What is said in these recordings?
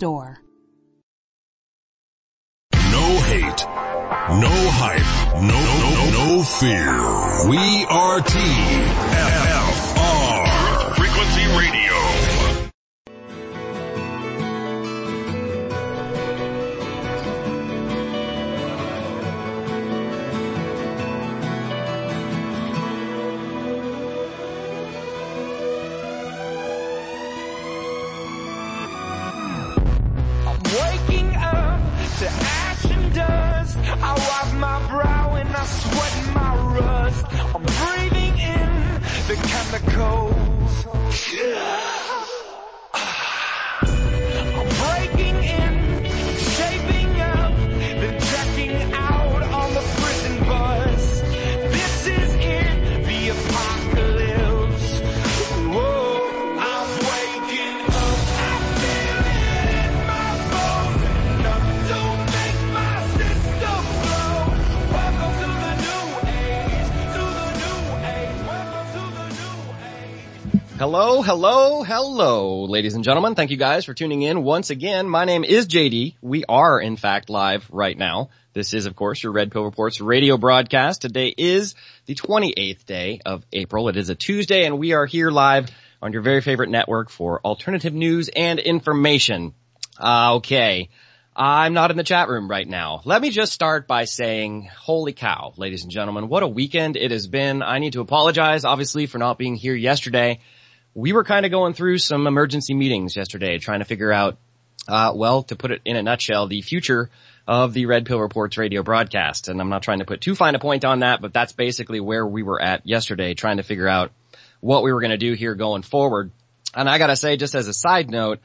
store. No hate, no hype, no fear. We are TFR. Frequency Radio. Waking up to ash and dust. I wipe my brow and I sweat my rust. I'm breathing in the chemicals. I'm breaking in, shaping up, then checking out on the prison bus. This is it, the apocalypse. Whoa, I'm waking up. I feel it in my bones, enough to make my system blow. Welcome to the new age, welcome to the new age. Hello, ladies and gentlemen. Thank you guys for tuning in once again. My name is JD. We are, in fact, live right now. This is, of course, your Red Pill Reports radio broadcast. Today is the 28th day of April. It is a Tuesday, and we are here live on your very favorite network for alternative news and information. Okay. I'm not in the chat room right now. Let me just start by saying, holy cow, ladies and gentlemen, what a weekend it has been. I need to apologize, obviously, for not being here yesterday. We were kind of going through some emergency meetings yesterday, trying to figure out, to put it in a nutshell, the future of the Red Pill Reports radio broadcast. And I'm not trying to put too fine a point on that, but that's basically where we were at yesterday, trying to figure out what we were going to do here going forward. And I gotta say, just as a side note,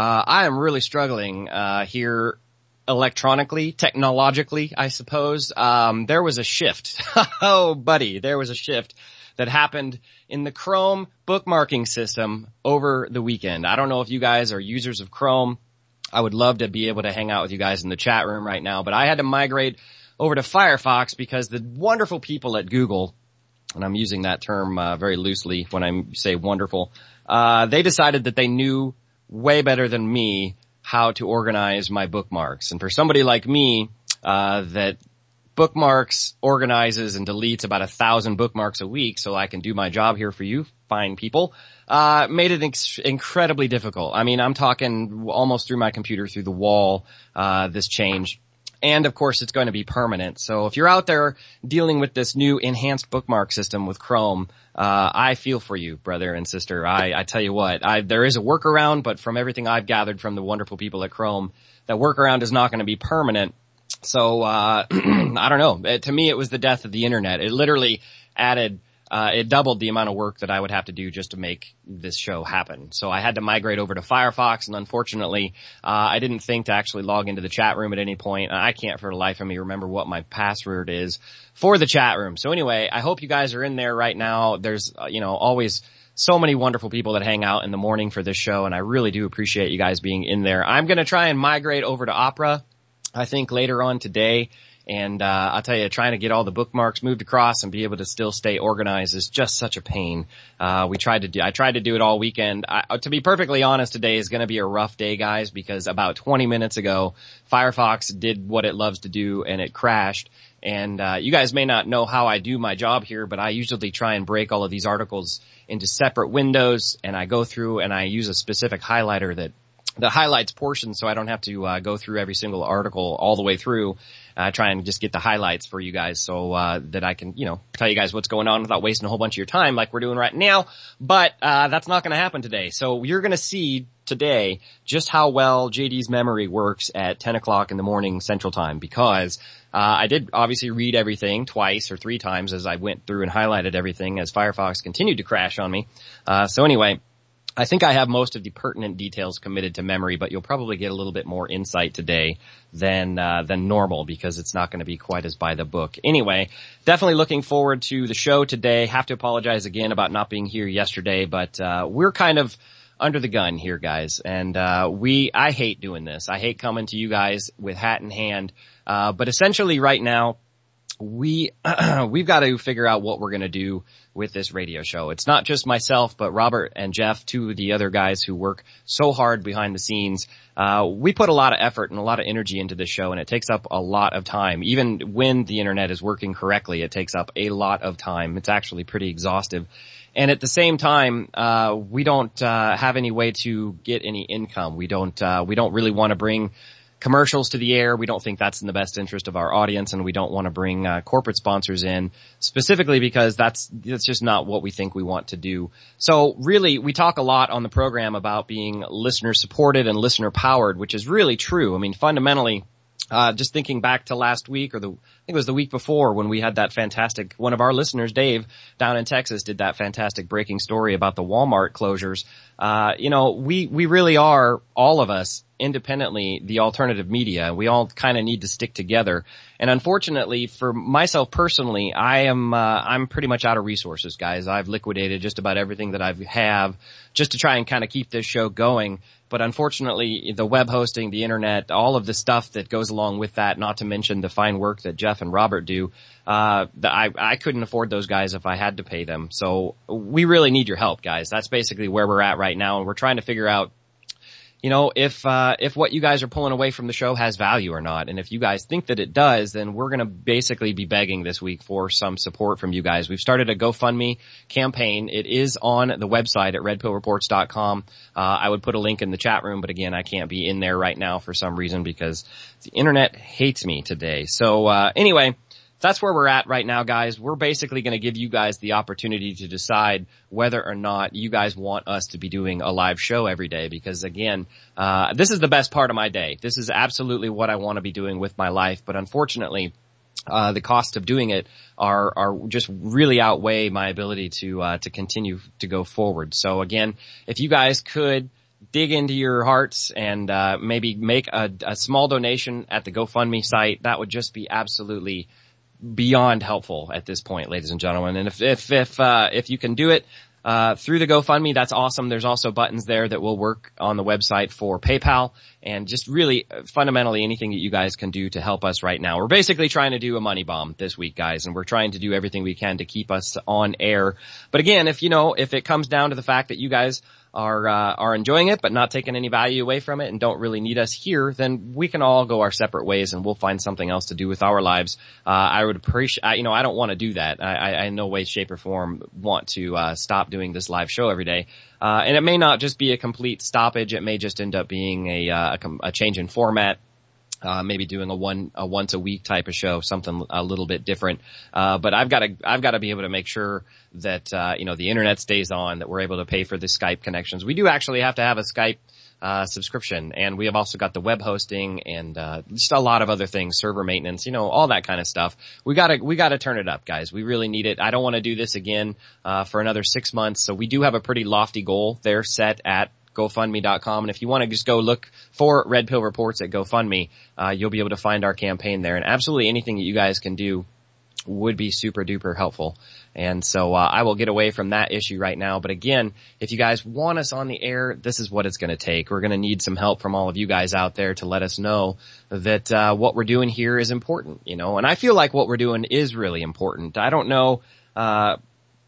I am really struggling, here electronically, technologically, I suppose. There was a shift. Oh, buddy, there was a shift that happened in the Chrome bookmarking system over the weekend. I don't know if you guys are users of Chrome. I would love to be able to hang out with you guys in the chat room right now, but I had to migrate over to Firefox because the wonderful people at Google, and I'm using that term very loosely when I say wonderful, they decided that they knew way better than me how to organize my bookmarks. And for somebody like me, that bookmarks, organizes, and deletes about 1,000 bookmarks a week so I can do my job here for you, fine people, made it incredibly difficult. I mean, I'm talking almost through my computer, through the wall, this change. And of course, it's going to be permanent. So if you're out there dealing with this new enhanced bookmark system with Chrome, I feel for you, brother and sister. I tell you what, there is a workaround, but from everything I've gathered from the wonderful people at Chrome, that workaround is not going to be permanent. So, I don't know. To me, it was the death of the internet. It literally added, it doubled the amount of work that I would have to do just to make this show happen. So I had to migrate over to Firefox, and unfortunately, I didn't think to actually log into the chat room at any point. I can't for the life of me remember what my password is for the chat room. So anyway, I hope you guys are in there right now. There's, always so many wonderful people that hang out in the morning for this show, and I really do appreciate you guys being in there. I'm gonna try and migrate over to Opera, I think later on today, and I'll tell you, trying to get all the bookmarks moved across and be able to still stay organized is just such a pain. I tried to do it all weekend. To be perfectly honest, today is going to be a rough day, guys, because about 20 minutes ago, Firefox did what it loves to do and it crashed. And you guys may not know how I do my job here, but I usually try and break all of these articles into separate windows, and I go through and I use a specific highlighter that highlights portions so I don't have to go through every single article all the way through. Try and just get the highlights for you guys so that I can, tell you guys what's going on without wasting a whole bunch of your time like we're doing right now. But that's not going to happen today. So you're going to see today just how well JD's memory works at 10 o'clock in the morning Central Time, because I did obviously read everything twice or three times as I went through and highlighted everything as Firefox continued to crash on me. So anyway, I think I have most of the pertinent details committed to memory, but you'll probably get a little bit more insight today than normal, because it's not going to be quite as by the book. Anyway, definitely looking forward to the show today. Have to apologize again about not being here yesterday, but we're kind of under the gun here, guys, and I hate doing this. I hate coming to you guys with hat in hand, but essentially right now, we've got to figure out what we're going to do with this radio show. It's not just myself, but Robert and Jeff, two of the other guys who work so hard behind the scenes. We put a lot of effort and a lot of energy into this show, and it takes up a lot of time. Even when the internet is working correctly, it takes up a lot of time. It's actually pretty exhaustive. And at the same time, we don't have any way to get any income. We don't really want to bring commercials to the air. We don't think that's in the best interest of our audience, and we don't want to bring corporate sponsors in specifically because that's just not what we think we want to do. So really, we talk a lot on the program about being listener supported and listener powered, which is really true. I mean, fundamentally, just thinking back to last week, I think it was the week before, when we had that fantastic, one of our listeners, Dave, down in Texas, did that fantastic breaking story about the Walmart closures. We really are, all of us, independently, the alternative media. We all kind of need to stick together. And unfortunately, for myself personally, I'm pretty much out of resources, guys. I've liquidated just about everything that I have just to try and kind of keep this show going. But unfortunately, the web hosting, the internet, all of the stuff that goes along with that, not to mention the fine work that Jeff and Robert do, I couldn't afford those guys if I had to pay them. So we really need your help, guys. That's basically where we're at right now. And we're trying to figure out, if what you guys are pulling away from the show has value or not. And if you guys think that it does, then we're going to basically be begging this week for some support from you guys. We've started a GoFundMe campaign. It is on the website at redpillreports.com. I would put a link in the chat room, but again, I can't be in there right now for some reason because the internet hates me today. So, anyway, that's where we're at right now, guys. We're basically going to give you guys the opportunity to decide whether or not you guys want us to be doing a live show every day, because again, this is the best part of my day. This is absolutely what I want to be doing with my life, but unfortunately, the cost of doing it are just really outweigh my ability to continue to go forward. So again, if you guys could dig into your hearts and maybe make a small donation at the GoFundMe site, that would just be absolutely beyond helpful at this point, ladies and gentlemen. And if you can do it through the GoFundMe, that's awesome. There's also buttons there that will work on the website for PayPal, and just really fundamentally anything that you guys can do to help us right now. We're basically trying to do a money bomb this week, guys, and we're trying to do everything we can to keep us on air. But again, if it comes down to the fact that you guys are enjoying it but not taking any value away from it and don't really need us here, then we can all go our separate ways and we'll find something else to do with our lives. I would appreciate, I don't want to do that. I in no way, shape or form want to stop doing this live show every day. And it may not just be a complete stoppage. It may just end up being a change in format. Maybe doing a once a week type of show, something a little bit different. But I've got to be able to make sure that, the internet stays on, that we're able to pay for the Skype connections. We do actually have to have a Skype, subscription, and we have also got the web hosting and, just a lot of other things, server maintenance, all that kind of stuff. We gotta turn it up, guys. We really need it. I don't want to do this again, for another 6 months. So we do have a pretty lofty goal there set at GoFundMe.com. And if you want to just go look for Red Pill Reports at GoFundMe, you'll be able to find our campaign there. And absolutely anything that you guys can do would be super duper helpful. And so, I will get away from that issue right now. But again, if you guys want us on the air, this is what it's going to take. We're going to need some help from all of you guys out there to let us know that, what we're doing here is important, and I feel like what we're doing is really important. I don't know how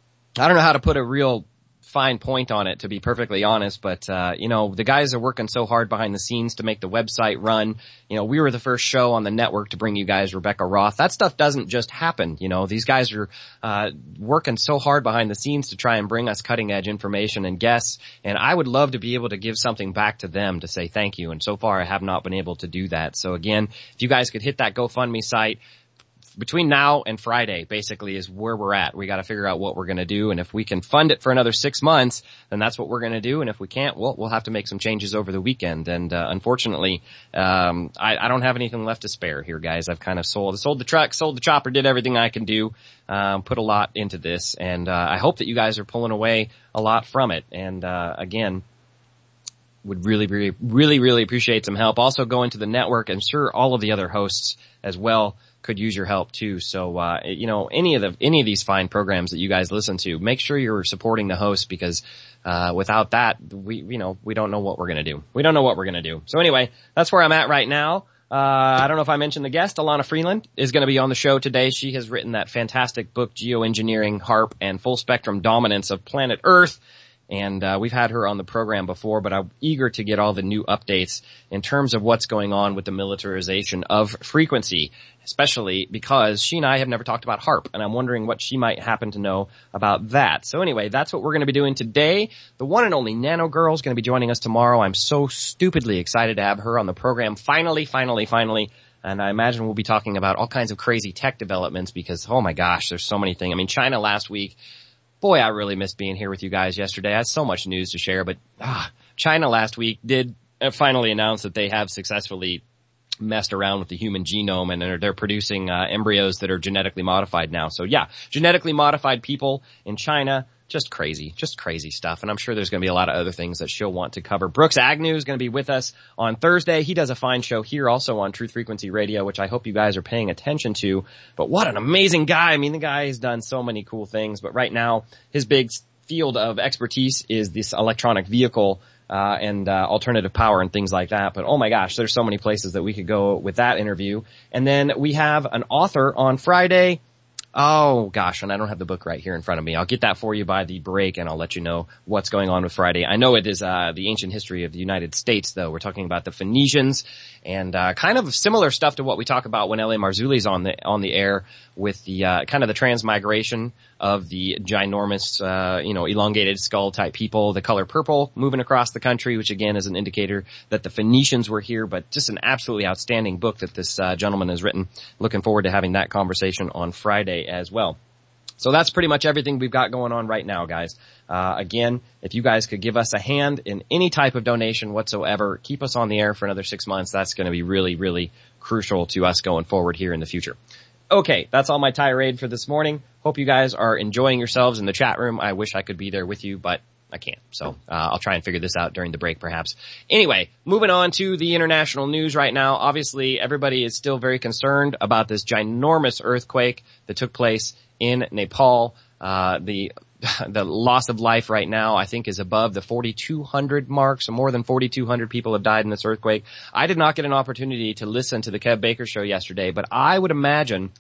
to put a real fine point on it, to be perfectly honest, but the guys are working so hard behind the scenes to make the website run. We were the first show on the network to bring you guys Rebecca Roth. That stuff doesn't just happen. These guys are working so hard behind the scenes to try and bring us cutting edge information and guests, and I would love to be able to give something back to them to say thank you, and so far I have not been able to do that. So again, if you guys could hit that GoFundMe site, between now and Friday basically is where we're at. We got to figure out what we're going to do, and if we can fund it for another 6 months, then that's what we're going to do. And if we can't, we'll have to make some changes over the weekend. And unfortunately, I don't have anything left to spare here, guys. I've kind of sold the truck, sold the chopper, did everything I can do, put a lot into this, and I hope that you guys are pulling away a lot from it. And again, would really appreciate some help. Also go into the network, and sure, all of the other hosts as well could use your help too. So, any of these fine programs that you guys listen to, make sure you're supporting the host, because, without that, we don't know what we're going to do. We don't know what we're going to do. So anyway, that's where I'm at right now. I don't know if I mentioned the guest, Alana Freeland, is going to be on the show today. She has written that fantastic book, Geoengineering, HAARP, and Full Spectrum Dominance of Planet Earth. And we've had her on the program before, but I'm eager to get all the new updates in terms of what's going on with the militarization of frequency, especially because she and I have never talked about HAARP, and I'm wondering what she might happen to know about that. So anyway, that's what we're going to be doing today. The one and only Nano Girl is going to be joining us tomorrow. I'm so stupidly excited to have her on the program. Finally. And I imagine we'll be talking about all kinds of crazy tech developments because, oh my gosh, there's so many things. I mean, China last week. Boy, I really missed being here with you guys yesterday. I had so much news to share, but China last week did finally announce that they have successfully messed around with the human genome and they're producing embryos that are genetically modified now. So yeah, genetically modified people in China, just crazy stuff. And I'm sure there's going to be a lot of other things that she'll want to cover. Brooks Agnew is going to be with us on Thursday. He does a fine show here also on Truth Frequency Radio, which I hope you guys are paying attention to. But what an amazing guy. I mean, the guy has done so many cool things, but right now his big field of expertise is this electronic vehicle and alternative power and things like that. But oh my gosh, there's so many places that we could go with that interview. And then we have an author on Friday. Oh gosh, and I don't have the book right here in front of me. I'll get that for you by the break and I'll let you know what's going on with Friday. I know it is the ancient history of the United States though. We're talking about the Phoenicians and kind of similar stuff to what we talk about when L.A. Marzulli's on the air with the kind of the transmigration of the ginormous elongated skull type people, the color purple moving across the country, which again is an indicator that the Phoenicians were here, but just an absolutely outstanding book that this gentleman has written. Looking forward to having that conversation on Friday as well. So that's pretty much everything we've got going on right now, guys. Again, if you guys could give us a hand in any type of donation whatsoever, keep us on the air for another 6 months. That's going to be really, really crucial to us going forward here in the future. Okay, that's all my tirade for this morning. Hope you guys are enjoying yourselves in the chat room. I wish I could be there with you, but I can't. So I'll try and figure this out during the break perhaps. Anyway, moving on to the international news right now. Obviously, everybody is still very concerned about this ginormous earthquake that took place in Nepal. The loss of life right now, I think, is above the 4,200 mark. So more than 4,200 people have died in this earthquake. I did not get an opportunity to listen to the Kev Baker show yesterday, but I would imagine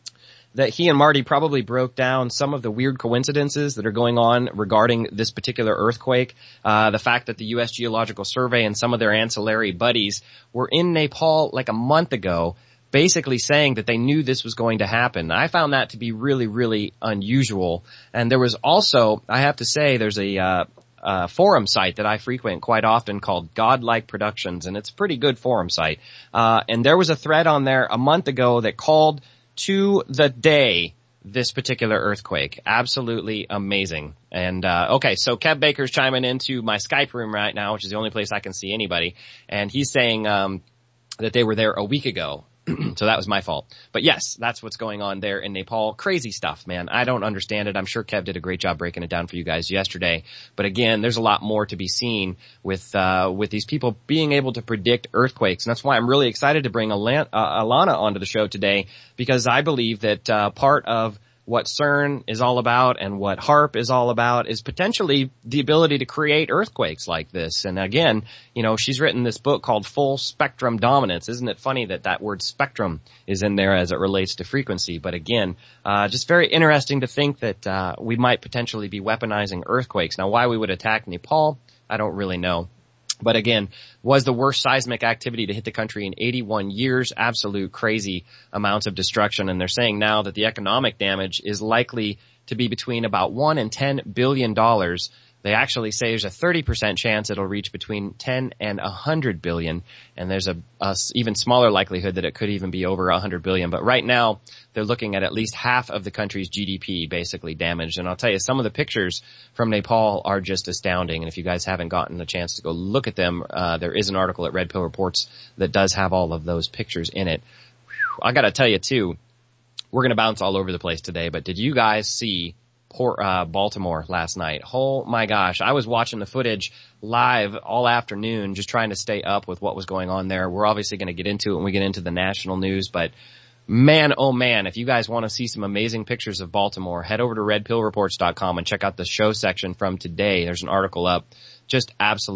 that he and Marty probably broke down some of the weird coincidences that are going on regarding this particular earthquake. The fact that the U.S. Geological Survey and some of their ancillary buddies were in Nepal like a month ago, basically saying that they knew this was going to happen. I found that to be really, really unusual. And there was also, I have to say, there's a forum site that I frequent quite often called Godlike Productions, and it's a pretty good forum site. And there was a thread on there a month ago that called to the day this particular earthquake. Absolutely amazing. And okay, so Kev Baker's chiming into my Skype room right now, which is the only place I can see anybody, and he's saying that they were there a week ago. So that was my fault. But yes, that's what's going on there in Nepal. Crazy stuff, man. I don't understand it. I'm sure Kev did a great job breaking it down for you guys yesterday. But again, there's a lot more to be seen with these people being able to predict earthquakes. And that's why I'm really excited to bring Alana onto the show today, because I believe that part of what CERN is all about and what HAARP is all about is potentially the ability to create earthquakes like this. And again, she's written this book called Full Spectrum Dominance. Isn't it funny that that word spectrum is in there as it relates to frequency? But again, just very interesting to think that we might potentially be weaponizing earthquakes. Now, why we would attack Nepal, I don't really know. But again, was the worst seismic activity to hit the country in 81 years. Absolute crazy amounts of destruction. And they're saying now that the economic damage is likely to be between about $1 and $10 billion. They actually say there's a 30% chance it'll reach between 10 and 100 billion. And there's a even smaller likelihood that it could even be over 100 billion. But right now, they're looking at least half of the country's GDP basically damaged. And I'll tell you, some of the pictures from Nepal are just astounding. And if you guys haven't gotten a chance to go look at them, there is an article at Red Pill Reports that does have all of those pictures in it. Whew, I gotta tell you too, we're gonna bounce all over the place today, but did you guys see Baltimore last night? Oh my gosh. I was watching the footage live all afternoon, just trying to stay up with what was going on there. We're obviously going to get into it when we get into the national news, but man, oh man, if you guys want to see some amazing pictures of Baltimore, head over to redpillreports.com and check out the show section from today. There's an article up. Just absolute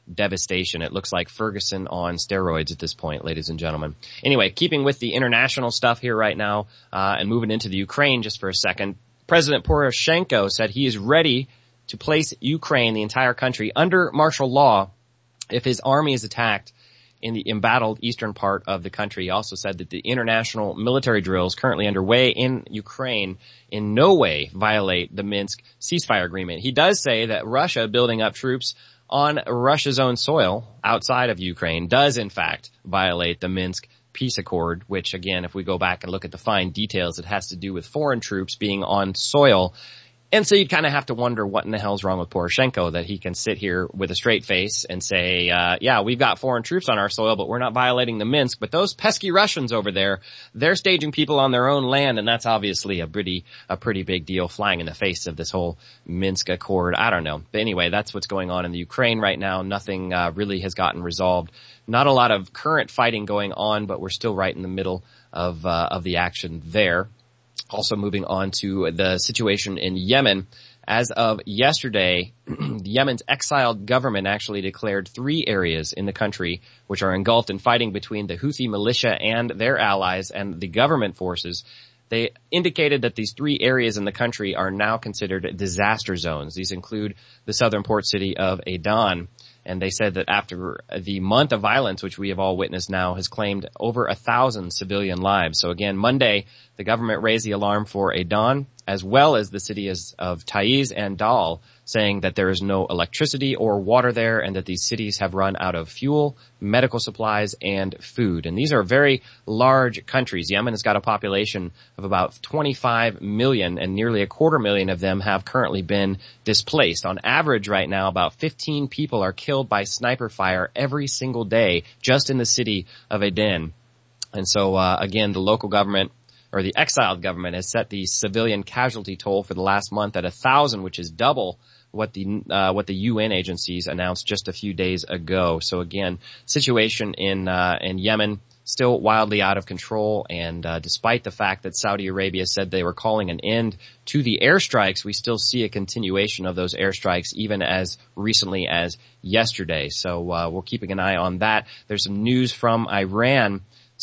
devastation. It looks like Ferguson on steroids at this point, ladies and gentlemen. Anyway, keeping with the international stuff here right now, and moving into the Ukraine just for a second, President Poroshenko said he is ready to place Ukraine, the entire country, under martial law if his army is attacked in the embattled eastern part of the country. He also said that the international military drills currently underway in Ukraine in no way violate the Minsk ceasefire agreement. He does say that Russia building up troops on Russia's own soil outside of Ukraine does in fact violate the Minsk peace accord, which again, if we go back and look at the fine details, it has to do with foreign troops being on soil. And so you'd kind of have to wonder what in the hell's wrong with Poroshenko that he can sit here with a straight face and say, yeah, we've got foreign troops on our soil, but we're not violating the Minsk. But those pesky Russians over there, they're staging people on their own land, and that's obviously a pretty big deal, flying in the face of this whole Minsk Accord. I don't know. But anyway, that's what's going on in the Ukraine right now. Nothing really has gotten resolved. Not a lot of current fighting going on, but we're still right in the middle of the action there. Also moving on to the situation in Yemen. As of yesterday, Yemen's exiled government actually declared 3 areas in the country which are engulfed in fighting between the Houthi militia and their allies and the government forces. They indicated that these 3 areas in the country are now considered disaster zones. These include the southern port city of Aden. And they said that after the month of violence, which we have all witnessed now, has claimed over 1,000 civilian lives. So again, Monday, the government raised the alarm for Aden, as well as the cities of Taiz and Dal, saying that there is no electricity or water there and that these cities have run out of fuel, medical supplies, and food. And these are very large countries. Yemen has got a population of about 25 million, and nearly 250,000 of them have currently been displaced. On average right now, about 15 people are killed by sniper fire every single day just in the city of Aden. And so, again, the local government, or the exiled government, has set the civilian casualty toll for the last month at 1,000, which is double what the UN agencies announced just a few days ago. So again, situation in Yemen still wildly out of control, and despite the fact that Saudi Arabia said they were calling an end to the airstrikes, we still see a continuation of those airstrikes even as recently as yesterday. So we're keeping an eye on that. There's some news from Iran.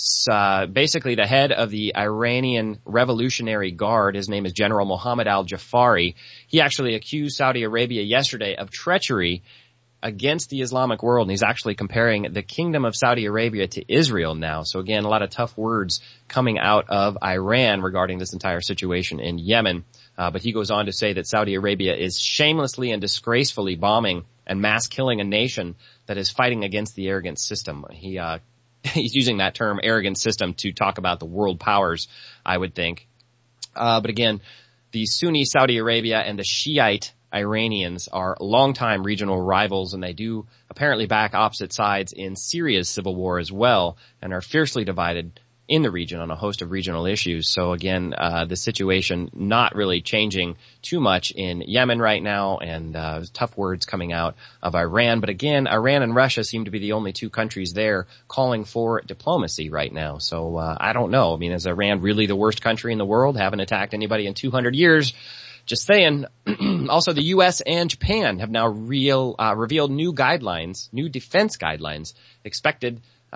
Basically the head of the Iranian Revolutionary Guard, his name is General Mohammad al-Jafari. He actually accused Saudi Arabia yesterday of treachery against the Islamic world, and he's actually comparing the Kingdom of Saudi Arabia to Israel now. So again, a lot of tough words coming out of Iran regarding this entire situation in Yemen. But he goes on to say that Saudi Arabia is shamelessly and disgracefully bombing and mass killing a nation that is fighting against the arrogant system. He's using that term, arrogant system, to talk about the world powers, I would think. But again, the Sunni Saudi Arabia and the Shiite Iranians are longtime regional rivals, and they do apparently back opposite sides in Syria's civil war as well, and are fiercely divided in the region on a host of regional issues. So again, the situation not really changing too much in Yemen right now, and tough words coming out of Iran. But again, Iran and Russia seem to be the only 2 countries there calling for diplomacy right now. So I don't know. I mean, is Iran really the worst country in the world? Haven't attacked anybody in 200 years. Just saying. Also, the U.S. and Japan have now revealed new guidelines, new defense guidelines expected.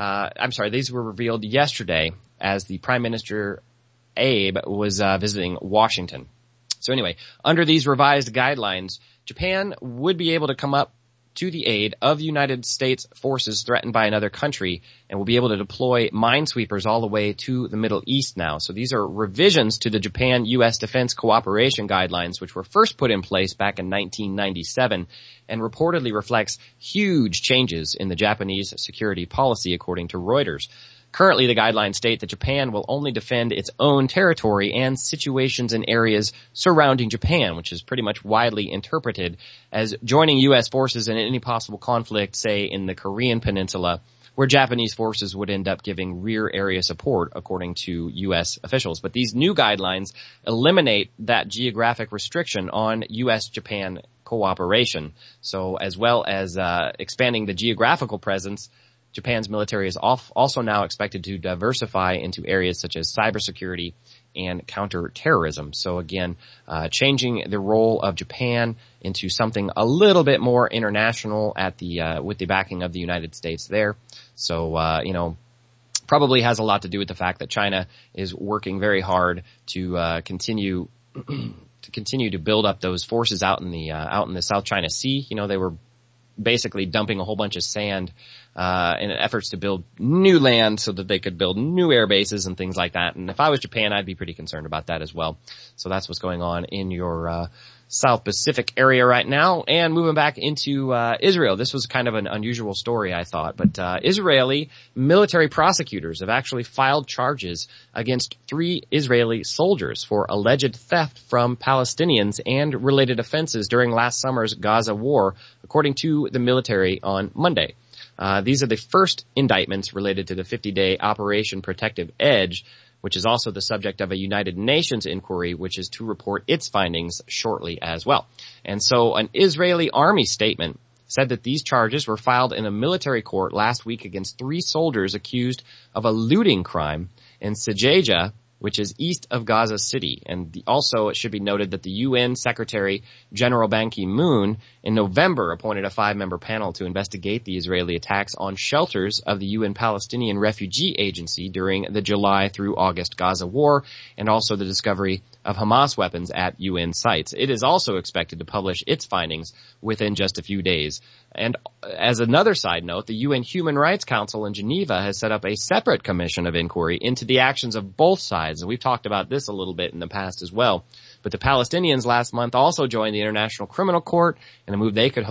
These were revealed yesterday as the Prime Minister Abe was visiting Washington. So anyway, under these revised guidelines, Japan would be able to come up to the aid of United States forces threatened by another country, and will be able to deploy minesweepers all the way to the Middle East now. So these are revisions to the Japan-U.S. Defense Cooperation Guidelines, which were first put in place back in 1997, and reportedly reflects huge changes in the Japanese security policy, according to Reuters. Currently, the guidelines state that Japan will only defend its own territory and situations in areas surrounding Japan, which is pretty much widely interpreted as joining U.S. forces in any possible conflict, say, in the Korean Peninsula, where Japanese forces would end up giving rear area support, according to U.S. officials. But these new guidelines eliminate that geographic restriction on U.S.-Japan cooperation. So as well as expanding the geographical presence, Japan's military is also now expected to diversify into areas such as cybersecurity and counterterrorism. So again, changing the role of Japan into something a little bit more international at the with the backing of the United States there. So probably has a lot to do with the fact that China is working very hard to continue to build up those forces out in the South China Sea. They were basically dumping a whole bunch of sand in efforts to build new land so that they could build new air bases and things like that. And if I was Japan, I'd be pretty concerned about that as well. So that's what's going on in your South Pacific area right now. And moving back into Israel, this was kind of an unusual story, I thought. But Israeli military prosecutors have actually filed charges against 3 Israeli soldiers for alleged theft from Palestinians and related offenses during last summer's Gaza war, according to the military on Monday. These are the first indictments related to the 50-day Operation Protective Edge, which is also the subject of a United Nations inquiry, which is to report its findings shortly as well. And so an Israeli army statement said that these charges were filed in a military court last week against 3 soldiers accused of a looting crime in Sajaja, which is east of Gaza City. And also it should be noted that the UN Secretary General Ban Ki-moon in November appointed a 5-member panel to investigate the Israeli attacks on shelters of the UN Palestinian Refugee Agency during the July through August Gaza war, and also the discovery of Hamas weapons at UN sites. It is also expected to publish its findings within just a few days. And as another side note, the UN Human Rights Council in Geneva has set up a separate commission of inquiry into the actions of both sides. And we've talked about this a little bit in the past as well. But the Palestinians last month also joined the International Criminal Court in a move they could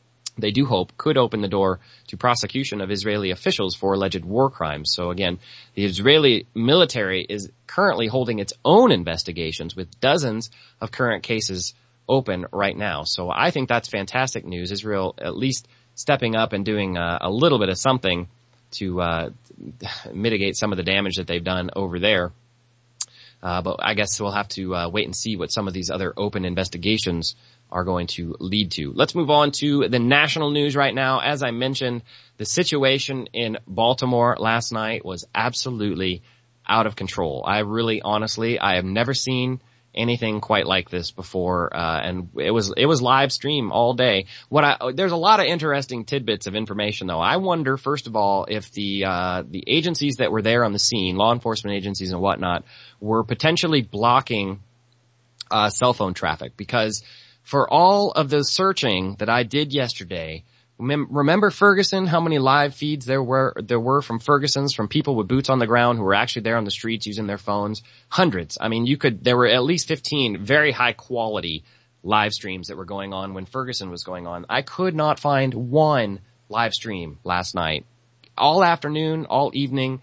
open the door to prosecution of Israeli officials for alleged war crimes. So again, the Israeli military is currently holding its own investigations with dozens of current cases open right now. So I think that's fantastic news. Israel at least stepping up and doing a little bit of something to mitigate some of the damage that they've done over there. But I guess we'll have to wait and see what some of these other open investigations are going to lead to. Let's move on to the national news right now. As I mentioned, the situation in Baltimore last night was absolutely out of control. I have never seen anything quite like this before, and it was live stream all day. There's a lot of interesting tidbits of information though. I wonder, first of all, if the agencies that were there on the scene, law enforcement agencies and whatnot, were potentially blocking, cell phone traffic, because for all of the searching that I did yesterday, remember Ferguson, how many live feeds there were from Ferguson's, from people with boots on the ground who were actually there on the streets using their phones? Hundreds. I mean, there were at least 15 very high quality live streams that were going on when Ferguson was going on. I could not find one live stream last night. All afternoon, all evening,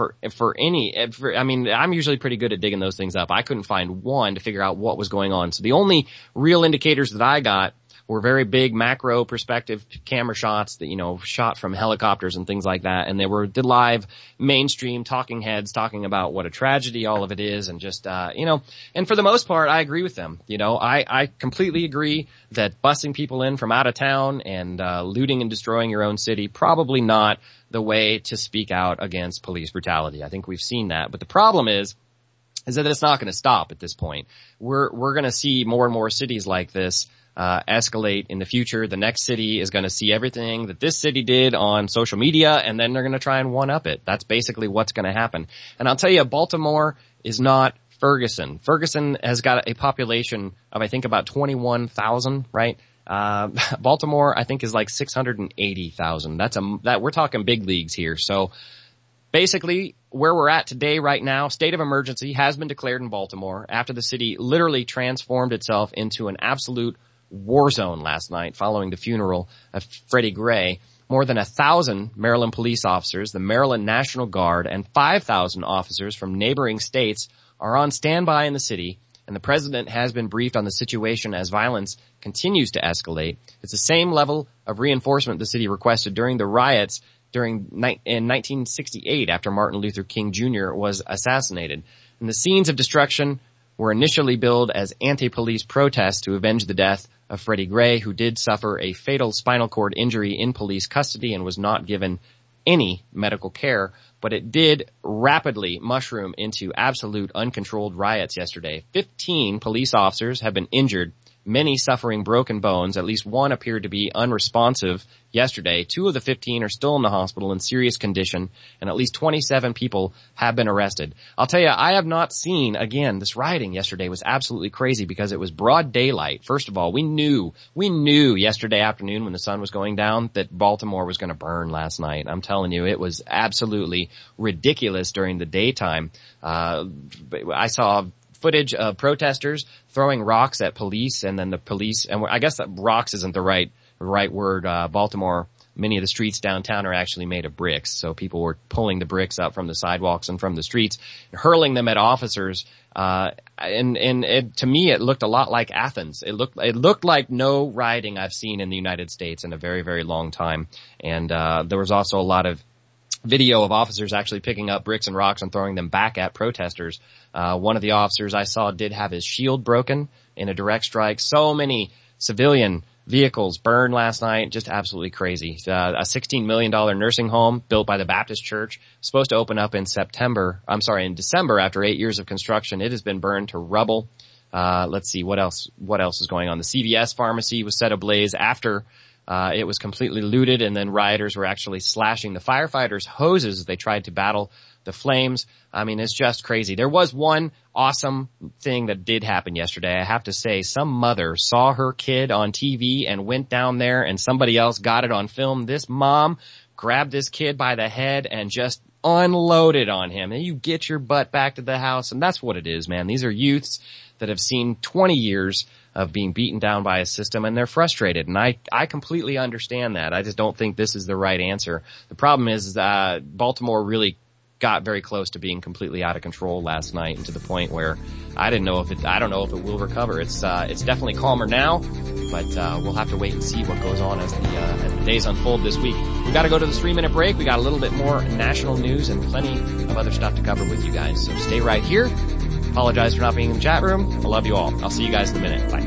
I'm usually pretty good at digging those things up. I couldn't find one to figure out what was going on. So the only real indicators that I got were very big macro perspective camera shots that, shot from helicopters and things like that. And they were the live mainstream talking heads talking about what a tragedy all of it is. And just, and for the most part, I agree with them. I completely agree that busing people in from out of town and, looting and destroying your own city, probably not the way to speak out against police brutality. I think we've seen that. But the problem is that it's not going to stop at this point. We're going to see more and more cities like this escalate in the future. The next city is going to see everything that this city did on social media, and then they're going to try and one-up it. That's basically what's going to happen. And I'll tell you, Baltimore is not Ferguson. Ferguson has got a population of, I think, about 21,000, right? Baltimore, I think, is like 680,000. We're talking big leagues here. So basically, where we're at today, right now, state of emergency has been declared in Baltimore after the city literally transformed itself into an absolute war zone last night following the funeral of Freddie Gray. More than 1,000 Maryland police officers, the Maryland National Guard, and 5,000 officers from neighboring states are on standby in the city, and the president has been briefed on the situation as violence continues to escalate. It's the same level of reinforcement the city requested during the riots in 1968 after Martin Luther King Jr. was assassinated. And the scenes of destruction were initially billed as anti-police protests to avenge the death of Freddie Gray, who did suffer a fatal spinal cord injury in police custody and was not given any medical care, but it did rapidly mushroom into absolute uncontrolled riots yesterday. 15 police officers have been injured, many suffering broken bones. At least one appeared to be unresponsive yesterday. 2 of the 15 are still in the hospital in serious condition, and at least 27 people have been arrested. I'll tell you, I have not seen, again, this rioting yesterday was absolutely crazy because it was broad daylight. First of all, we knew yesterday afternoon when the sun was going down that Baltimore was going to burn last night. I'm telling you, it was absolutely ridiculous during the daytime. I saw footage of protesters throwing rocks at police, and then the police, and I guess that rocks isn't the right word. Baltimore, many of the streets downtown are actually made of bricks, so people were pulling the bricks up from the sidewalks and from the streets, hurling them at officers. And to me, it looked a lot like Athens. It looked like no rioting I've seen in the United States in a very, very long time. And there was also a lot of video of officers actually picking up bricks and rocks and throwing them back at protesters. One of the officers I saw did have his shield broken in a direct strike. So many civilian vehicles burned last night, just absolutely crazy. A $16 million nursing home built by the Baptist Church, supposed to open up in December after 8 years of construction. It has been burned to rubble. Let's see, what else is going on? The CVS pharmacy was set ablaze after it was completely looted, and then rioters were actually slashing the firefighters' hoses as they tried to battle the flames. I mean, it's just crazy. There was one awesome thing that did happen yesterday. I have to say, some mother saw her kid on TV and went down there, and somebody else got it on film. This mom grabbed this kid by the head and just unloaded on him. And you get your butt back to the house, and that's what it is, man. These are youths that have seen 20 years of being beaten down by a system, and they're frustrated. And I completely understand that. I just don't think this is the right answer. The problem is, Baltimore really got very close to being completely out of control last night, and to the point where I don't know if it will recover. It's definitely calmer now, but we'll have to wait and see what goes on as the days unfold this week. We've got to go to the 3-minute break. We got a little bit more national news and plenty of other stuff to cover with you guys. So stay right here. Apologize for not being in the chat room. I love you all. I'll see you guys in a minute. Bye.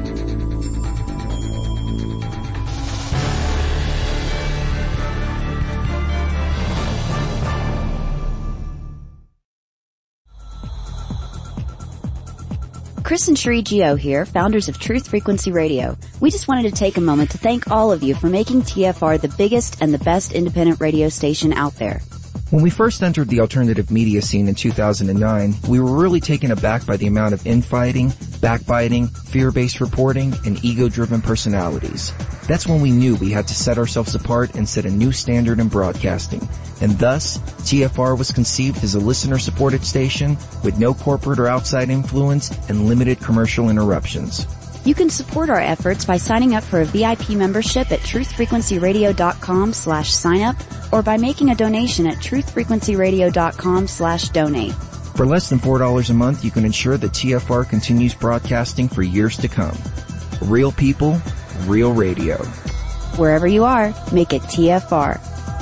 Chris and Sheree Gio here, founders of Truth Frequency Radio. We just wanted to take a moment to thank all of you for making TFR the biggest and the best independent radio station out there. When we first entered the alternative media scene in 2009, we were really taken aback by the amount of infighting, backbiting, fear-based reporting, and ego-driven personalities. That's when we knew we had to set ourselves apart and set a new standard in broadcasting. And thus, TFR was conceived as a listener-supported station with no corporate or outside influence and limited commercial interruptions. You can support our efforts by signing up for a VIP membership at truthfrequencyradio.com/sign-up or by making a donation at truthfrequencyradio.com/donate. For less than $4 a month, you can ensure that TFR continues broadcasting for years to come. Real people, real radio. Wherever you are, make it TFR.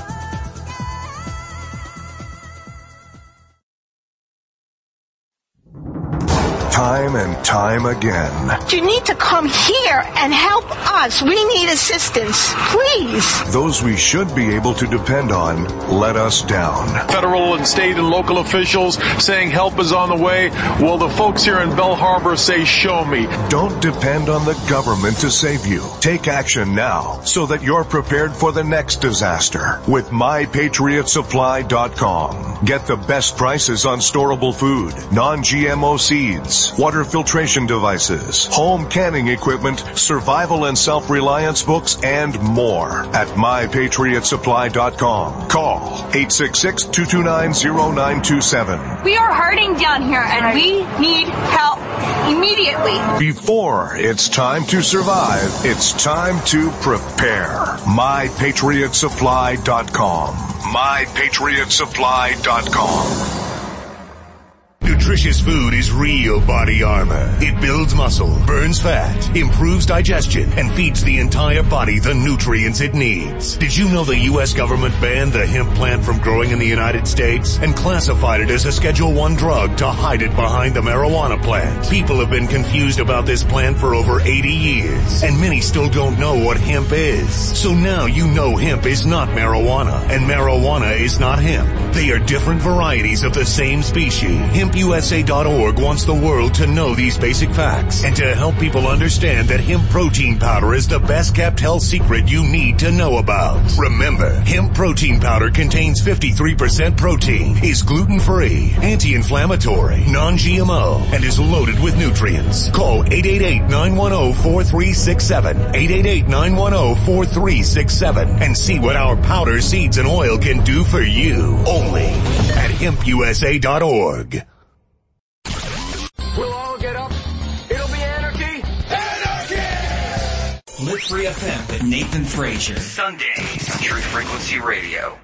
Time and time again. You need to come here and help us. We need assistance, please. Those we should be able to depend on let us down. Federal and state and local officials saying help is on the way. Well, the folks here in Bell Harbor say show me. Don't depend on the government to save you. Take action now so that you're prepared for the next disaster with MyPatriotSupply.com. Get the best prices on storable food, non-GMO seeds, water filtration devices, home canning equipment, survival and self-reliance books, and more at MyPatriotSupply.com. Call 866-229-0927. We are hurting down here and we need help immediately. Before it's time to survive, it's time to prepare. MyPatriotSupply.com. MyPatriotSupply.com. Nutritious food is real body armor. It builds muscle, burns fat, improves digestion, and feeds the entire body the nutrients it needs. Did you know the U.S. government banned the hemp plant from growing in the United States and classified it as a Schedule I drug to hide it behind the marijuana plant? People have been confused about this plant for over 80 years, and many still don't know what hemp is. So now you know hemp is not marijuana, and marijuana is not hemp. They are different varieties of the same species. HempUSA.org wants the world to know these basic facts and to help people understand that hemp protein powder is the best kept health secret you need to know about. Remember, hemp protein powder contains 53% protein, is gluten-free, anti-inflammatory, non-GMO, and is loaded with nutrients. Call 888-910-4367, 888-910-4367, and see what our powder, seeds, and oil can do for you. Only at HempUSA.org. We'll all get up. It'll be anarchy. Anarchy! Live Free FM with Nathan Frazier. Sundays on Truth Frequency Radio.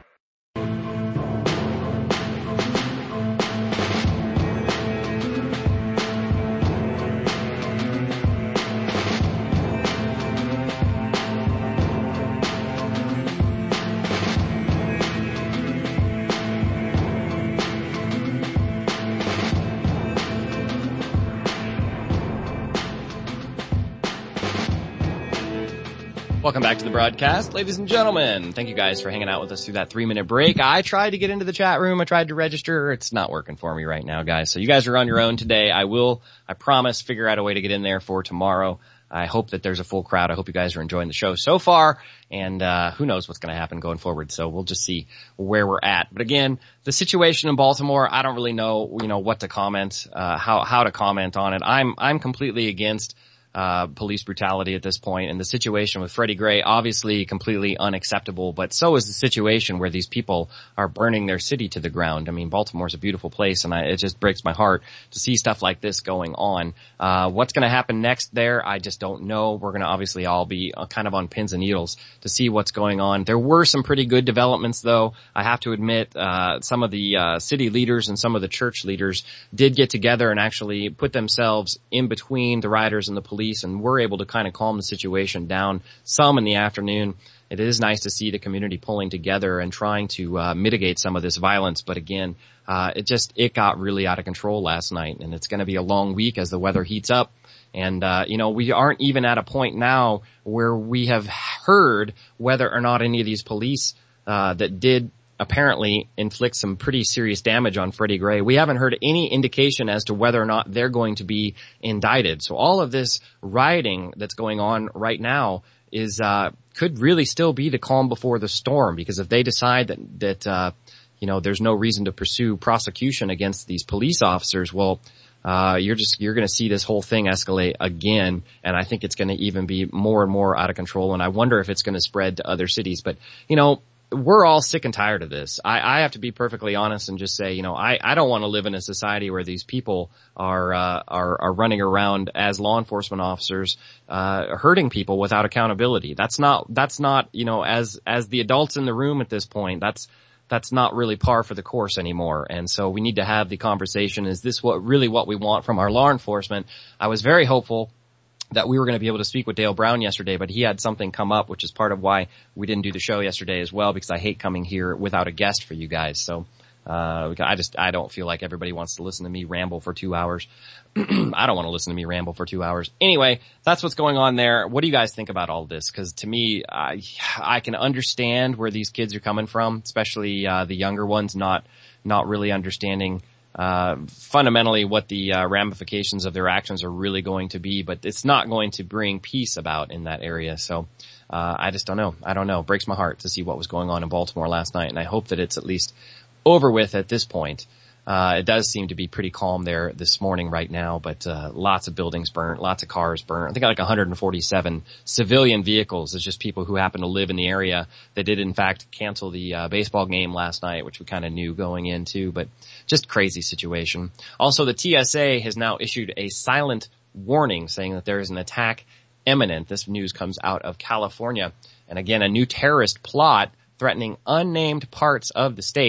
Welcome back to the broadcast, ladies and gentlemen. Thank you guys for hanging out with us through that 3-minute break. I tried to get into the chat room. I tried to register. It's not working for me right now, guys. So you guys are on your own today. I promise, figure out a way to get in there for tomorrow. I hope that there's a full crowd. I hope you guys are enjoying the show so far. And who knows what's going to happen going forward. So we'll just see where we're at. But again, the situation in Baltimore, I don't really know, what to comment, how to comment on it. I'm completely against police brutality at this point, and the situation with Freddie Gray, obviously completely unacceptable, but so is the situation where these people are burning their city to the ground. I mean, Baltimore's a beautiful place, and it just breaks my heart to see stuff like this going on. What's going to happen next there, I just don't know. We're going to obviously all be kind of on pins and needles to see what's going on. There were some pretty good developments, though. I have to admit, some of the city leaders and some of the church leaders did get together and actually put themselves in between the rioters and the police, and we're able to kind of calm the situation down some in the afternoon. It is nice to see the community pulling together and trying to mitigate some of this violence. But again, it got really out of control last night, and it's going to be a long week as the weather heats up. And, we aren't even at a point now where we have heard whether or not any of these police that did apparently inflict some pretty serious damage on Freddie Gray. We haven't heard any indication as to whether or not they're going to be indicted. So all of this rioting that's going on right now is could really still be the calm before the storm, because if they decide that there's no reason to pursue prosecution against these police officers, well, you're going to see this whole thing escalate again, and I think it's going to even be more and more out of control, and I wonder if it's going to spread to other cities. But we're all sick and tired of this. I have to be perfectly honest and just say, I don't want to live in a society where these people are running around as law enforcement officers, hurting people without accountability. That's not, as the adults in the room at this point, that's not really par for the course anymore. And so we need to have the conversation. Is this what we want from our law enforcement? I was very hopeful that we were going to be able to speak with Dale Brown yesterday, but he had something come up, which is part of why we didn't do the show yesterday as well, because I hate coming here without a guest for you guys. So, I don't feel like everybody wants to listen to me ramble for 2 hours. I don't want to listen to me ramble for 2 hours. Anyway, that's what's going on there. What do you guys think about all this? Because to me, I can understand where these kids are coming from, especially, the younger ones not really understanding fundamentally what the ramifications of their actions are really going to be, but it's not going to bring peace about in that area. So I just don't know. I don't know. It breaks my heart to see what was going on in Baltimore last night, and I hope that it's at least over with at this point. It does seem to be pretty calm there this morning right now, but lots of buildings burnt, lots of cars burnt. I think like 147 civilian vehicles. It's just people who happen to live in the area. They did, in fact, cancel the baseball game last night, which we kind of knew going into, but just crazy situation. Also, the TSA has now issued a silent warning saying that there is an attack imminent. This news comes out of California. And again, a new terrorist plot threatening unnamed parts of the state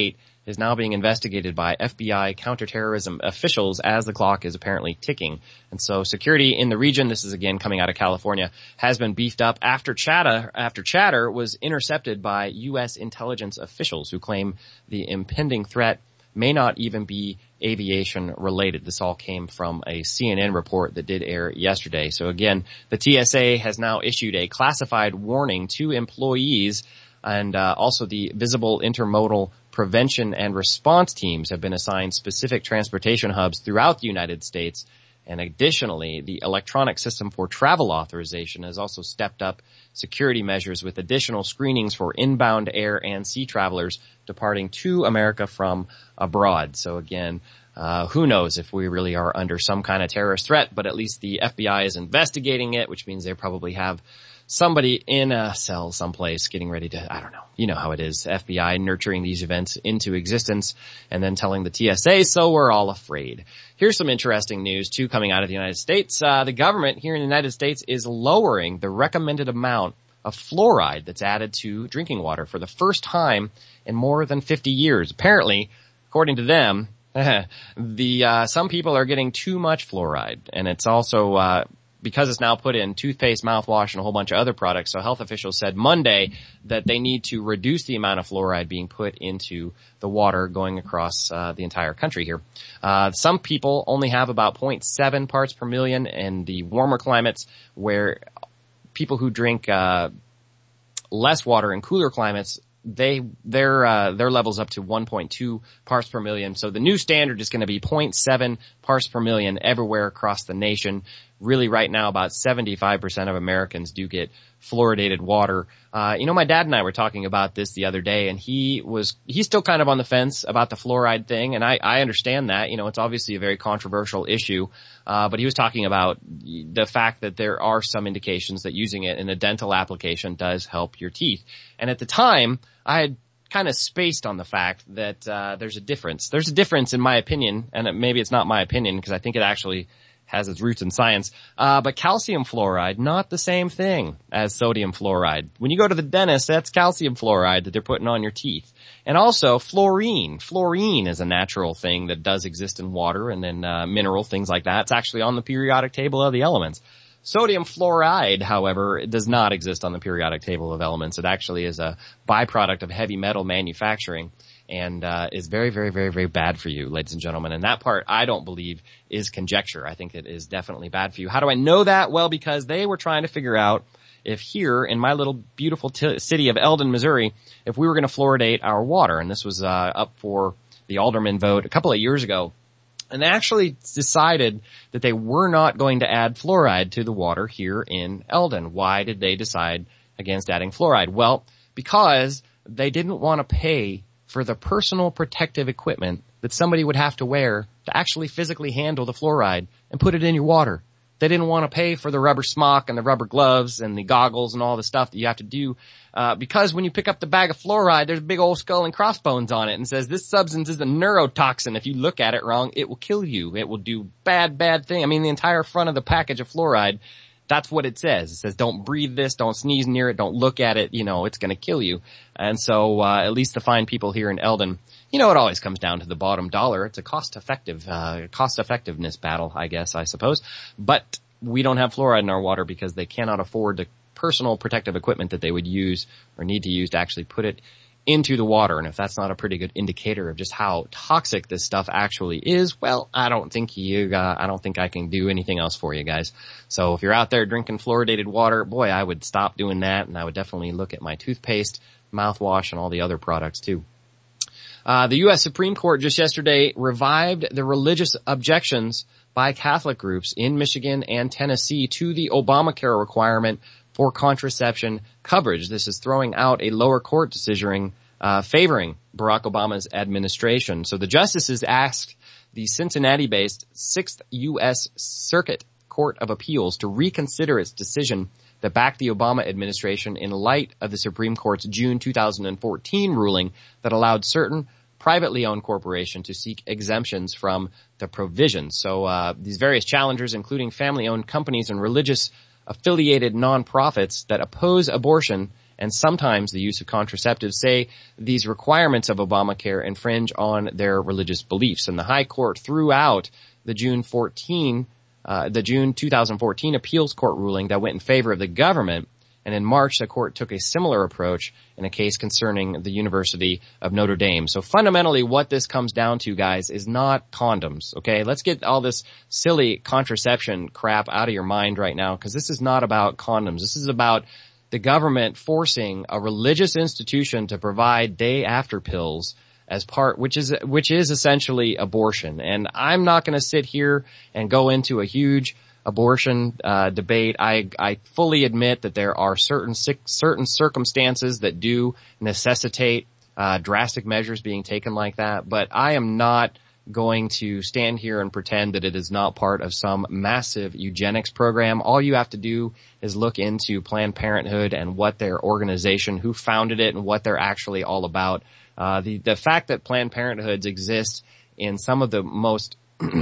is now being investigated by FBI counterterrorism officials as the clock is apparently ticking. And so security in the region, this is again coming out of California, has been beefed up after chatter was intercepted by U.S. intelligence officials who claim the impending threat may not even be aviation related. This all came from a CNN report that did air yesterday. So again, the TSA has now issued a classified warning to employees, and also the visible intermodal prevention and response teams have been assigned specific transportation hubs throughout the United States. And additionally, the electronic system for travel authorization has also stepped up security measures with additional screenings for inbound air and sea travelers departing to America from abroad. So again, who knows if we really are under some kind of terrorist threat, but at least the FBI is investigating it, which means they probably have somebody in a cell someplace getting ready to, I don't know. You know how it is. FBI nurturing these events into existence and then telling the TSA, so we're all afraid. Here's some interesting news too coming out of the United States. The government here in the United States is lowering the recommended amount of fluoride that's added to drinking water for the first time in more than 50 years. Apparently, according to them, some people are getting too much fluoride, and it's also, because it's now put in toothpaste, mouthwash, and a whole bunch of other products. So health officials said Monday that they need to reduce the amount of fluoride being put into the water going across the entire country here. Some people only have about 0.7 parts per million in the warmer climates, where people who drink less water in cooler climates, their levels up to 1.2 parts per million. So the new standard is going to be 0.7 parts per million everywhere across the nation. Really right now about 75% of Americans do get fluoridated water. My dad and I were talking about this the other day, and he's still kind of on the fence about the fluoride thing, and I understand that. It's obviously a very controversial issue. But he was talking about the fact that there are some indications that using it in a dental application does help your teeth. And at the time, I had kind of spaced on the fact that there's a difference. There's a difference in my opinion, and maybe it's not my opinion because I think it actually has its roots in science. But calcium fluoride, not the same thing as sodium fluoride. When you go to the dentist, that's calcium fluoride that they're putting on your teeth. And also fluorine. Fluorine is a natural thing that does exist in water and then mineral things like that. It's actually on the periodic table of the elements. Sodium fluoride, however, does not exist on the periodic table of elements. It actually is a byproduct of heavy metal manufacturing and is very, very, very, very bad for you, ladies and gentlemen. And that part, I don't believe, is conjecture. I think it is definitely bad for you. How do I know that? Well, because they were trying to figure out if here in my little beautiful city of Eldon, Missouri, if we were going to fluoridate our water. And this was up for the alderman vote a couple of years ago. And they actually decided that they were not going to add fluoride to the water here in Eldon. Why did they decide against adding fluoride? Well, because they didn't want to pay for the personal protective equipment that somebody would have to wear to actually physically handle the fluoride and put it in your water. They didn't want to pay for the rubber smock and the rubber gloves and the goggles and all the stuff that you have to do, because when you pick up the bag of fluoride, there's a big old skull and crossbones on it and says this substance is a neurotoxin. If you look at it wrong, it will kill you. It will do bad thing. I mean, the entire front of the package of fluoride, that's what it says. It says don't breathe this, don't sneeze near it, don't look at it, it's going to kill you. And so at least the fine people here in Eldon, it always comes down to the bottom dollar. It's a cost effectiveness battle, I suppose. But we don't have fluoride in our water because they cannot afford the personal protective equipment that they would use or need to use to actually put it into the water. And if that's not a pretty good indicator of just how toxic this stuff actually is, well, I don't think I can do anything else for you guys. So if you're out there drinking fluoridated water, boy, I would stop doing that, and I would definitely look at my toothpaste, mouthwash, and all the other products too. The U.S. Supreme Court just yesterday revived the religious objections by Catholic groups in Michigan and Tennessee to the Obamacare requirement for contraception coverage. This is throwing out a lower court decision favoring Barack Obama's administration. So the justices asked the Cincinnati-based 6th U.S. Circuit Court of Appeals to reconsider its decision that backed the Obama administration in light of the Supreme Court's June 2014 ruling that allowed certain privately owned corporations to seek exemptions from the provisions. So these various challengers, including family-owned companies and religious affiliated nonprofits that oppose abortion and sometimes the use of contraceptives, say these requirements of Obamacare infringe on their religious beliefs. And the High Court threw out the June 2014 appeals court ruling that went in favor of the government. And in March, the court took a similar approach in a case concerning the University of Notre Dame. So fundamentally, what this comes down to, guys, is not condoms, okay? Let's get all this silly contraception crap out of your mind right now, because this is not about condoms. This is about the government forcing a religious institution to provide day-after pills as part, which is essentially abortion. And I'm not going to sit here and go into a huge abortion debate. I fully admit that there are certain circumstances that do necessitate drastic measures being taken like that, but I am not going to stand here and pretend that it is not part of some massive eugenics program. All you have to do is look into Planned Parenthood and what their organization, who founded it, and what they're actually all about. The fact that Planned Parenthoods exist in some of the most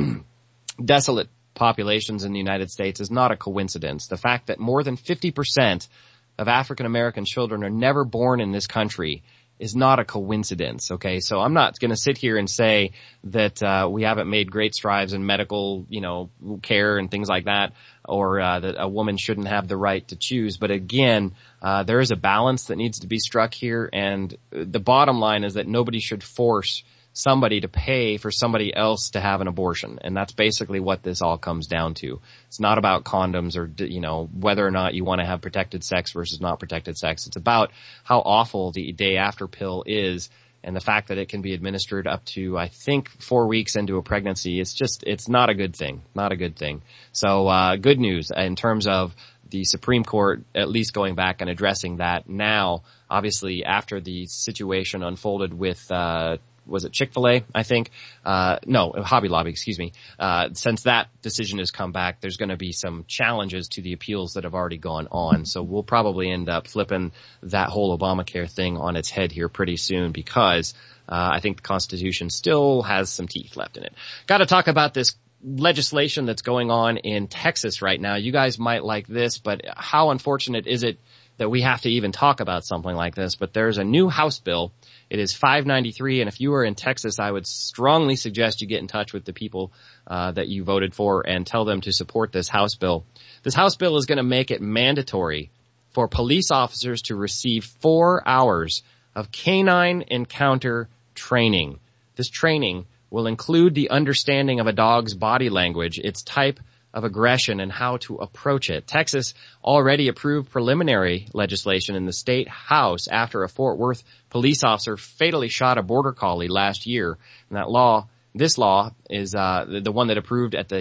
desolate populations in the United States is not a coincidence. The fact that more than 50% of African American children are never born in this country is not a coincidence, okay? So I'm not going to sit here and say that we haven't made great strides in medical, care and things like that, or that a woman shouldn't have the right to choose. But again, there is a balance that needs to be struck here, and the bottom line is that nobody should force somebody to pay for somebody else to have an abortion. And that's basically what this all comes down to. It's not about condoms or, whether or not you want to have protected sex versus not protected sex. It's about how awful the day after pill is, and the fact that it can be administered up to, I think, 4 weeks into a pregnancy. It's not a good thing. Not a good thing. So, good news in terms of the Supreme Court at least going back and addressing that now, obviously after the situation unfolded with, was it Chick-fil-A, I think? No, Hobby Lobby, excuse me. Since that decision has come back, there's going to be some challenges to the appeals that have already gone on. So we'll probably end up flipping that whole Obamacare thing on its head here pretty soon, because I think the Constitution still has some teeth left in it. Got to talk about this legislation that's going on in Texas right now. You guys might like this, but how unfortunate is it that we have to even talk about something like this? But there's a new House bill. It is 593, and if you are in Texas, I would strongly suggest you get in touch with the people that you voted for and tell them to support this House bill. This House bill is going to make it mandatory for police officers to receive 4 hours of canine encounter training. This training will include the understanding of a dog's body language, its type of aggression, and how to approach it. Texas already approved preliminary legislation in the state house after a Fort Worth police officer fatally shot a border collie last year. And this law is the one that approved at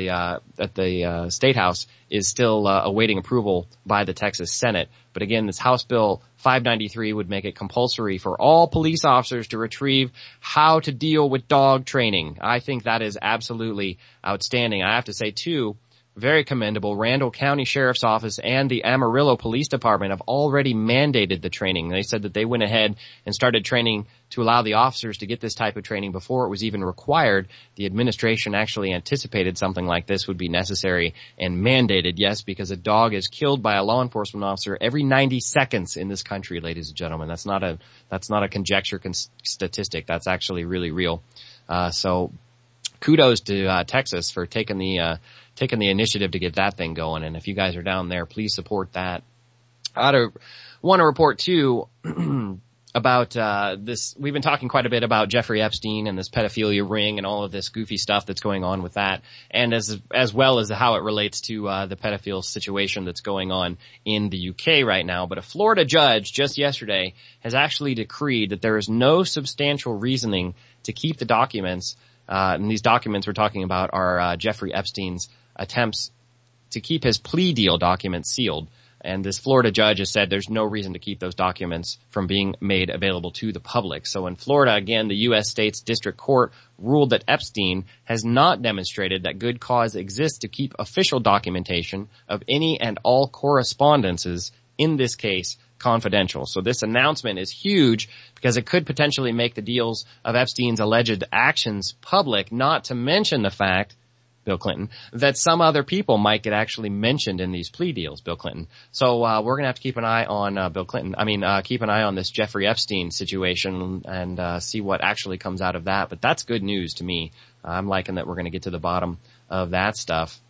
the state house is still awaiting approval by the Texas Senate. But again, this House Bill 593 would make it compulsory for all police officers to retrieve how to deal with dog training. I think that is absolutely outstanding. I have to say too, very commendable. Randall County Sheriff's Office and the Amarillo Police Department have already mandated the training. They said that they went ahead and started training to allow the officers to get this type of training before it was even required. The administration actually anticipated something like this would be necessary and mandated, yes, because a dog is killed by a law enforcement officer every 90 seconds in this country, ladies and gentlemen. That's not a conjecture statistic. That's actually really real. So kudos to Texas for taking the initiative to get that thing going. And if you guys are down there, please support that. I want to report too about this. We've been talking quite a bit about Jeffrey Epstein and this pedophilia ring and all of this goofy stuff that's going on with that, and as well as how it relates to the pedophile situation that's going on in the UK right now. But a Florida judge just yesterday has actually decreed that there is no substantial reasoning to keep the documents. And these documents we're talking about are Jeffrey Epstein's attempts to keep his plea deal documents sealed. And this Florida judge has said there's no reason to keep those documents from being made available to the public. So in Florida, again, the U.S. State's District Court ruled that Epstein has not demonstrated that good cause exists to keep official documentation of any and all correspondences, in this case, confidential. So this announcement is huge because it could potentially make the deals of Epstein's alleged actions public, not to mention the fact Bill Clinton, that some other people might get actually mentioned in these plea deals, Bill Clinton. So, we're gonna have to keep an eye on, Bill Clinton. Keep an eye on this Jeffrey Epstein situation and, see what actually comes out of that. But that's good news to me. I'm liking that we're gonna get to the bottom of that stuff.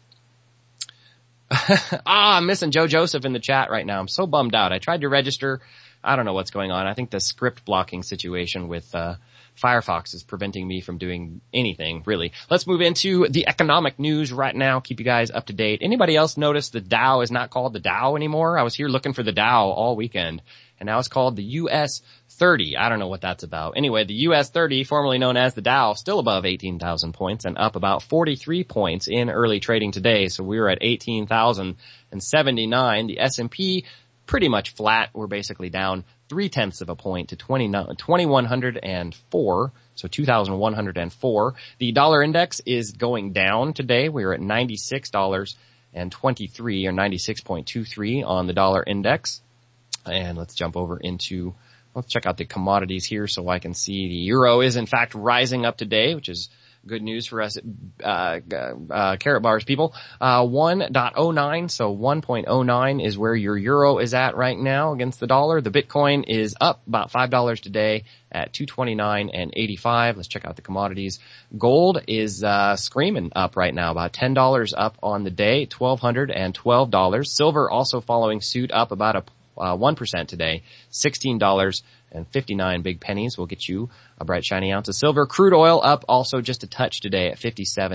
I'm missing Joe Joseph in the chat right now. I'm so bummed out. I tried to register. I don't know what's going on. I think the script blocking situation with, Firefox is preventing me from doing anything, really. Let's move into the economic news right now. Keep you guys up to date. Anybody else notice the Dow is not called the Dow anymore? I was here looking for the Dow all weekend, and now it's called the US 30. I don't know what that's about. Anyway, the US 30, formerly known as the Dow, still above 18,000 points and up about 43 points in early trading today. So we were at 18,079. The S&P pretty much flat. We're basically down 0.3 of a point to 2,104. So 2,104. The dollar index is going down today. We're at $96.23 or 96.23 on the dollar index. And let's jump over into, let's check out the commodities here so I can see the euro is in fact rising up today, which is good news for us, Carrot Bars people. 1.09, so 1.09 is where your euro is at right now against the dollar. The Bitcoin is up about $5 today at 229.85. Let's check out the commodities. Gold is screaming up right now, about $10 up on the day, $1,212. Silver also following suit, up about 1% today, $16.59 big pennies will get you a bright shiny ounce of silver. Crude oil up also just a touch today at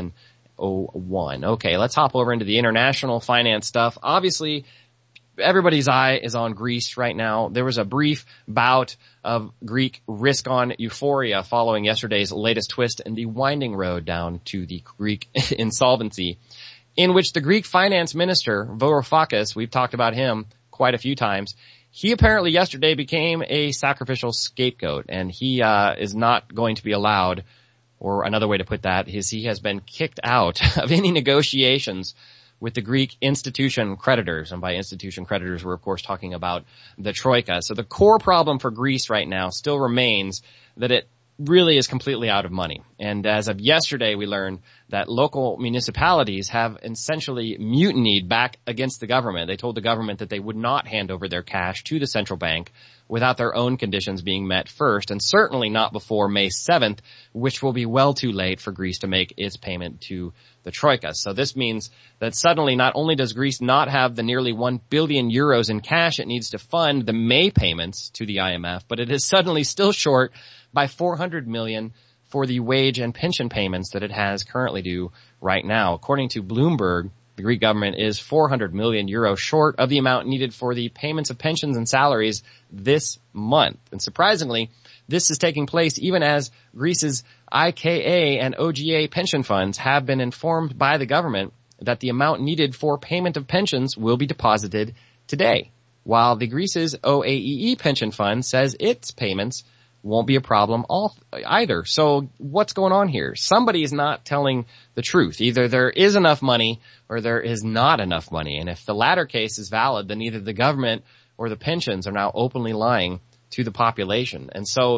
57.01. Okay, let's hop over into the international finance stuff. Obviously, everybody's eye is on Greece right now. There was a brief bout of Greek risk-on euphoria following yesterday's latest twist in the winding road down to the Greek insolvency, in which the Greek finance minister, Varoufakis, we've talked about him quite a few times, he apparently yesterday became a sacrificial scapegoat, and he is not going to be allowed, or another way to put that is he has been kicked out of any negotiations with the Greek institution creditors. And by institution creditors, we're of course talking about the Troika. So the core problem for Greece right now still remains that it really is completely out of money. And as of yesterday, we learned that local municipalities have essentially mutinied back against the government. They told the government that they would not hand over their cash to the central bank without their own conditions being met first, and certainly not before May 7th, which will be well too late for Greece to make its payment to the Troika. So this means that suddenly not only does Greece not have the nearly 1 billion euros in cash it needs to fund the May payments to the IMF, but it is suddenly still short by 400 million for the wage and pension payments that it has currently due right now. According to Bloomberg, the Greek government is 400 million euros short of the amount needed for the payments of pensions and salaries this month. And surprisingly, this is taking place even as Greece's IKA and OGA pension funds have been informed by the government that the amount needed for payment of pensions will be deposited today, while the Greece's OAEE pension fund says its payments won't be a problem either. So what's going on here? Somebody is not telling the truth. Either there is enough money or there is not enough money. And if the latter case is valid, then either the government or the pensions are now openly lying to the population. And so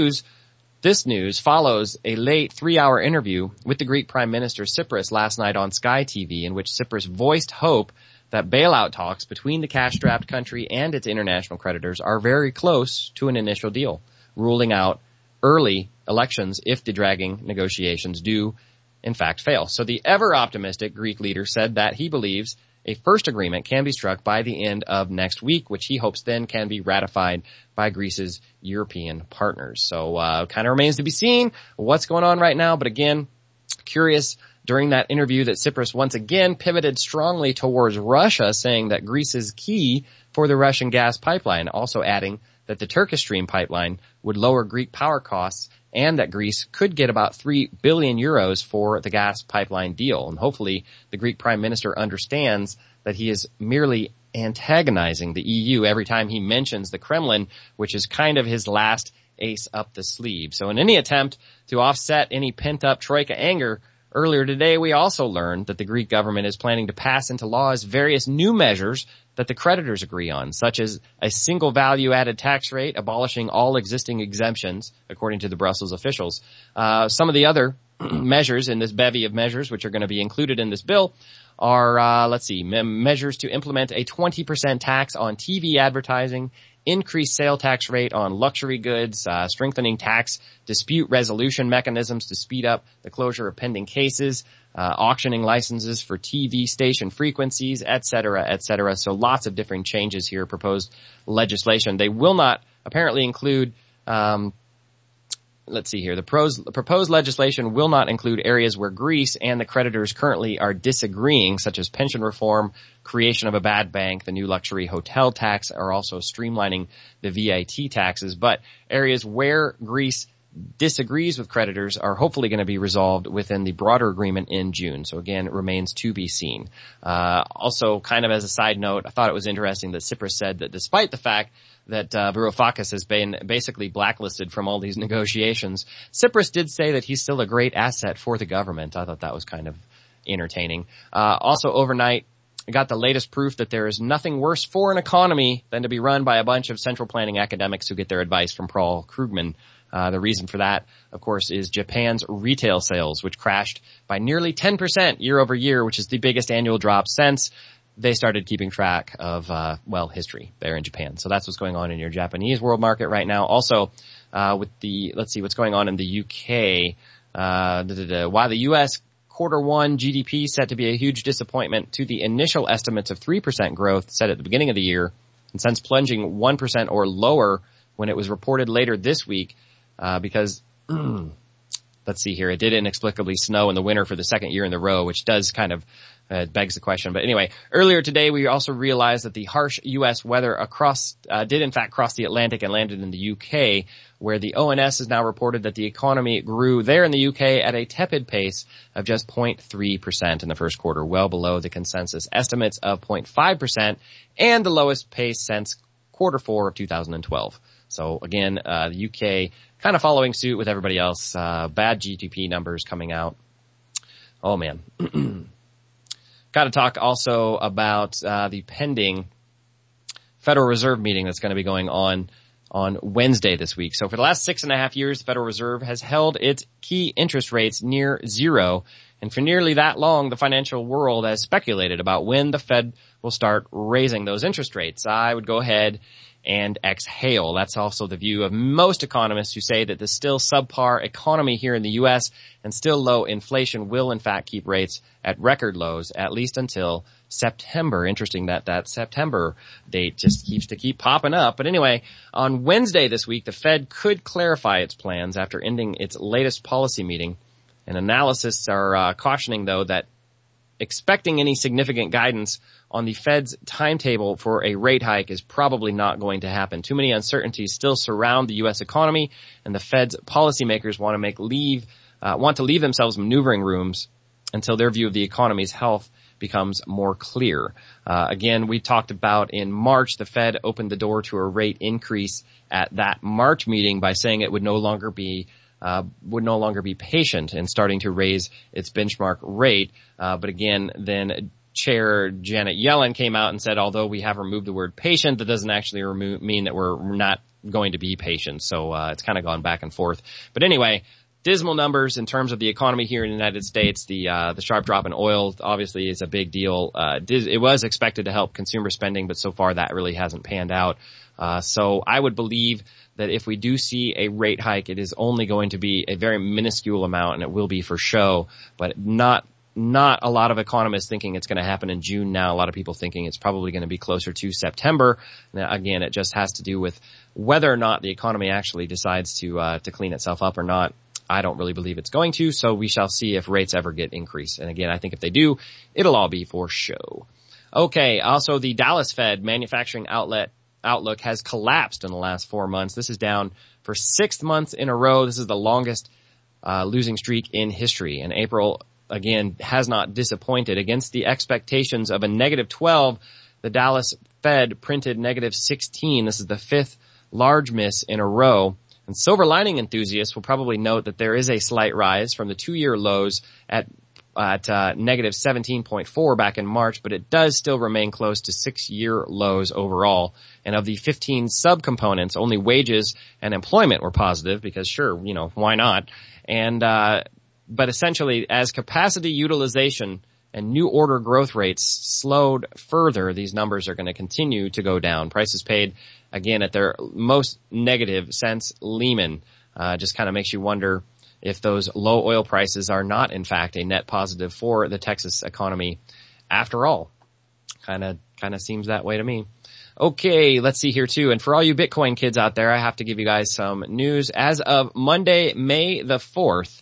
this news follows a late 3-hour interview with the Greek Prime Minister Tsipras last night on Sky TV, in which Tsipras voiced hope that bailout talks between the cash-strapped country and its international creditors are very close to an initial deal, ruling out early elections if the dragging negotiations do, in fact, fail. So the ever-optimistic Greek leader said that he believes a first agreement can be struck by the end of next week, which he hopes then can be ratified by Greece's European partners. So kind of remains to be seen what's going on right now. But again, curious during that interview that Tsipras once again pivoted strongly towards Russia, saying that Greece is key for the Russian gas pipeline, also adding that the Turkish Stream pipeline would lower Greek power costs and that Greece could get about 3 billion euros for the gas pipeline deal. And hopefully the Greek Prime Minister understands that he is merely antagonizing the EU every time he mentions the Kremlin, which is kind of his last ace up the sleeve. So in any attempt to offset any pent-up Troika anger, earlier today we also learned that the Greek government is planning to pass into laws various new measures that the creditors agree on, such as a single value-added tax rate, abolishing all existing exemptions, according to the Brussels officials. Some of the other measures in this bevy of measures, which are going to be included in this bill, are, measures to implement a 20% tax on TV advertising, increased sale tax rate on luxury goods, strengthening tax dispute resolution mechanisms to speed up the closure of pending cases, auctioning licenses for TV station frequencies, et cetera, et cetera. So lots of different changes here, proposed legislation. They will not apparently include, the proposed legislation will not include areas where Greece and the creditors currently are disagreeing, such as pension reform, creation of a bad bank, the new luxury hotel tax, are also streamlining the VAT taxes. But areas where Greece disagrees with creditors are hopefully going to be resolved within the broader agreement in June. So again, it remains to be seen. Also, kind of as a side note, I thought it was interesting that Tsipras said that despite the fact that Varoufakis has been basically blacklisted from all these negotiations, Tsipras did say that he's still a great asset for the government. I thought that was kind of entertaining. Also overnight, I got the latest proof that there is nothing worse for an economy than to be run by a bunch of central planning academics who get their advice from Paul Krugman. The reason for that, of course, is Japan's retail sales, which crashed by nearly 10% year over year, which is the biggest annual drop since they started keeping track of, history there in Japan. So that's what's going on in your Japanese world market right now. Also, let's see what's going on in the UK. While the US Q1 GDP set to be a huge disappointment to the initial estimates of 3% growth set at the beginning of the year, and since plunging 1% or lower when it was reported later this week, because let's see here, it did inexplicably snow in the winter for the second year in a row, which does kind of begs the question. But anyway, earlier today we also realized that the harsh U.S. weather did in fact cross the Atlantic and landed in the UK, where the ONS has now reported that the economy grew there in the UK at a tepid pace of just 0.3% in the first quarter, well below the consensus estimates of 0.5% and the lowest pace since Q4 of 2012. So again, the UK kind of following suit with everybody else. Bad GDP numbers coming out. Oh man. Got to talk also about the pending Federal Reserve meeting that's going to be going on Wednesday this week. So for the last 6.5 years, the Federal Reserve has held its key interest rates near zero. And for nearly that long, the financial world has speculated about when the Fed will start raising those interest rates. I would go ahead and exhale. That's also the view of most economists who say that the still subpar economy here in the U.S. and still low inflation will in fact keep rates at record lows at least until September. Interesting that September date just keeps popping up. But anyway, on Wednesday this week, the Fed could clarify its plans after ending its latest policy meeting. And analysts are cautioning, though, that expecting any significant guidance on the Fed's timetable for a rate hike is probably not going to happen. Too many uncertainties still surround the U.S. economy, and the Fed's policymakers want to leave themselves maneuvering rooms until their view of the economy's health becomes more clear. Again, we talked about in March, the Fed opened the door to a rate increase at that March meeting by saying it would no longer be patient in starting to raise its benchmark rate. But again, then Chair Janet Yellen came out and said, although we have removed the word patient, that doesn't actually mean that we're not going to be patient. So it's kind of gone back and forth. But anyway, dismal numbers in terms of the economy here in the United States. The sharp drop in oil obviously is a big deal. It was expected to help consumer spending, but so far that really hasn't panned out. So I would believe that if we do see a rate hike, it is only going to be a very minuscule amount, and it will be for show, but not a lot of economists thinking it's going to happen in June now. A lot of people thinking it's probably going to be closer to September. Now, again, it just has to do with whether or not the economy actually decides to clean itself up or not. I don't really believe it's going to, so we shall see if rates ever get increased. And again, I think if they do, it'll all be for show. Okay, also the Dallas Fed manufacturing outlook has collapsed in the last 4 months. This is down for 6 months in a row. This is the longest losing streak in history. And April, again, has not disappointed. Against the expectations of a negative 12, the Dallas Fed printed negative 16. This is the fifth large miss in a row. And silver lining enthusiasts will probably note that there is a slight rise from the 2-year lows at negative 17.4 back in March, but it does still remain close to 6-year lows overall. And of the 15 subcomponents, only wages and employment were positive because sure, why not? And But essentially, as capacity utilization and new order growth rates slowed further, these numbers are going to continue to go down. Prices paid, again, at their most negative since Lehman. Just kind of makes you wonder if those low oil prices are not, in fact, a net positive for the Texas economy after all. Kind of seems that way to me. Okay, let's see here too. And for all you Bitcoin kids out there, I have to give you guys some news. As of Monday, May the 4th,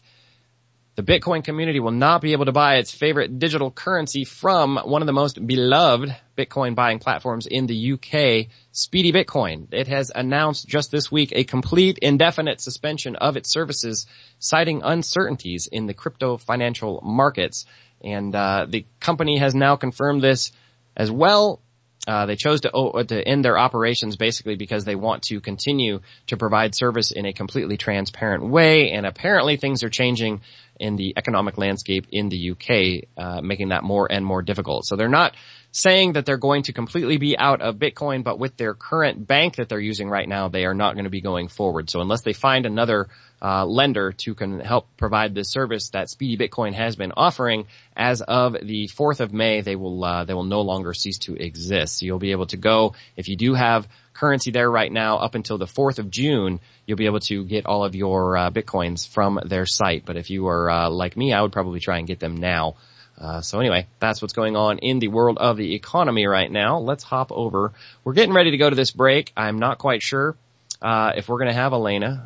the Bitcoin community will not be able to buy its favorite digital currency from one of the most beloved Bitcoin buying platforms in the UK, Speedy Bitcoin. It has announced just this week a complete indefinite suspension of its services, citing uncertainties in the crypto financial markets. And the company has now confirmed this as well. They chose to end their operations basically because they want to continue to provide service in a completely transparent way, and apparently things are changing in the economic landscape in the UK, making that more and more difficult. So they're not saying that they're going to completely be out of Bitcoin, but with their current bank that they're using right now, they are not going to be going forward. So unless they find another lender to can help provide this service that Speedy Bitcoin has been offering, as of the 4th of May, they will no longer cease to exist. So you'll be able to go, if you do have currency there right now, up until the 4th of June, you'll be able to get all of your Bitcoins from their site. But if you are like me, I would probably try and get them now. So anyway, that's what's going on in the world of the economy right now. Let's hop over. We're getting ready to go to this break. I'm not quite sure if we're going to have Alana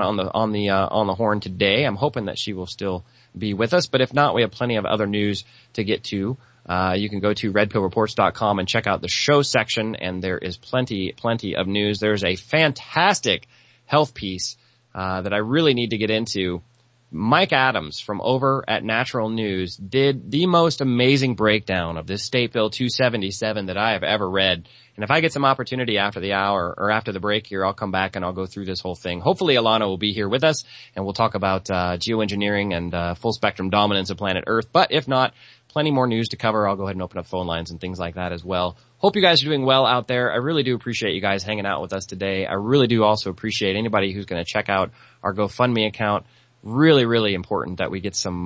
on the horn today. I'm hoping that she will still be with us, but if not, we have plenty of other news to get to. You can go to redpillreports.com and check out the show section, and there is plenty of news. There's a fantastic health piece that I really need to get into. Mike Adams from over at Natural News did the most amazing breakdown of this State Bill 277 that I have ever read. And if I get some opportunity after the hour or after the break here, I'll come back and I'll go through this whole thing. Hopefully Alana will be here with us and we'll talk about geoengineering and full spectrum dominance of planet Earth. But if not, plenty more news to cover. I'll go ahead and open up phone lines and things like that as well. Hope you guys are doing well out there. I really do appreciate you guys hanging out with us today. I really do also appreciate anybody who's going to check out our GoFundMe account. Really, really important that we get some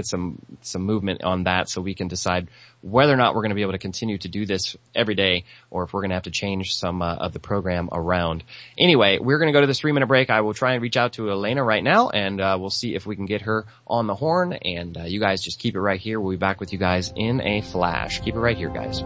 movement on that so we can decide whether or not we're going to be able to continue to do this every day or if we're going to have to change some of the program around. Anyway, we're going to go to this 3-minute break. I will try and reach out to Elena right now, and we'll see if we can get her on the horn. And you guys just keep it right here. We'll be back with you guys in a flash. Keep it right here, guys.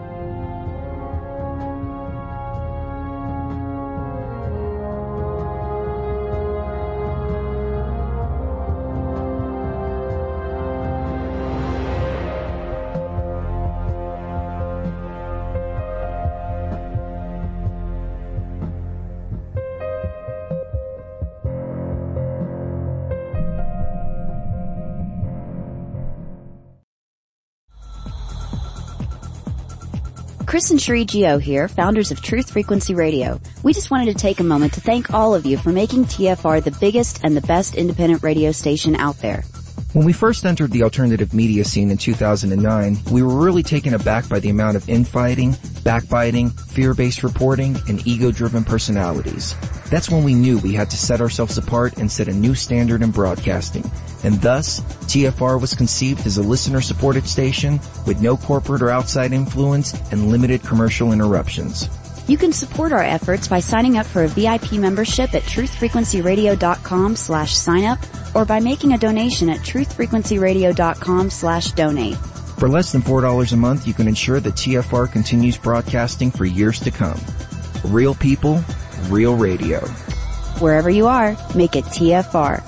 Chris and Sheree Gio here, founders of Truth Frequency Radio. We just wanted to take a moment to thank all of you for making TFR the biggest and the best independent radio station out there. When we first entered the alternative media scene in 2009, we were really taken aback by the amount of infighting, backbiting, fear-based reporting, and ego-driven personalities. That's when we knew we had to set ourselves apart and set a new standard in broadcasting. And thus, TFR was conceived as a listener-supported station with no corporate or outside influence and limited commercial interruptions. You can support our efforts by signing up for a VIP membership at truthfrequencyradio.com/signup or by making a donation at truthfrequencyradio.com/donate. For less than $4 a month, you can ensure that TFR continues broadcasting for years to come. Real people, real radio. Wherever you are, make it TFR.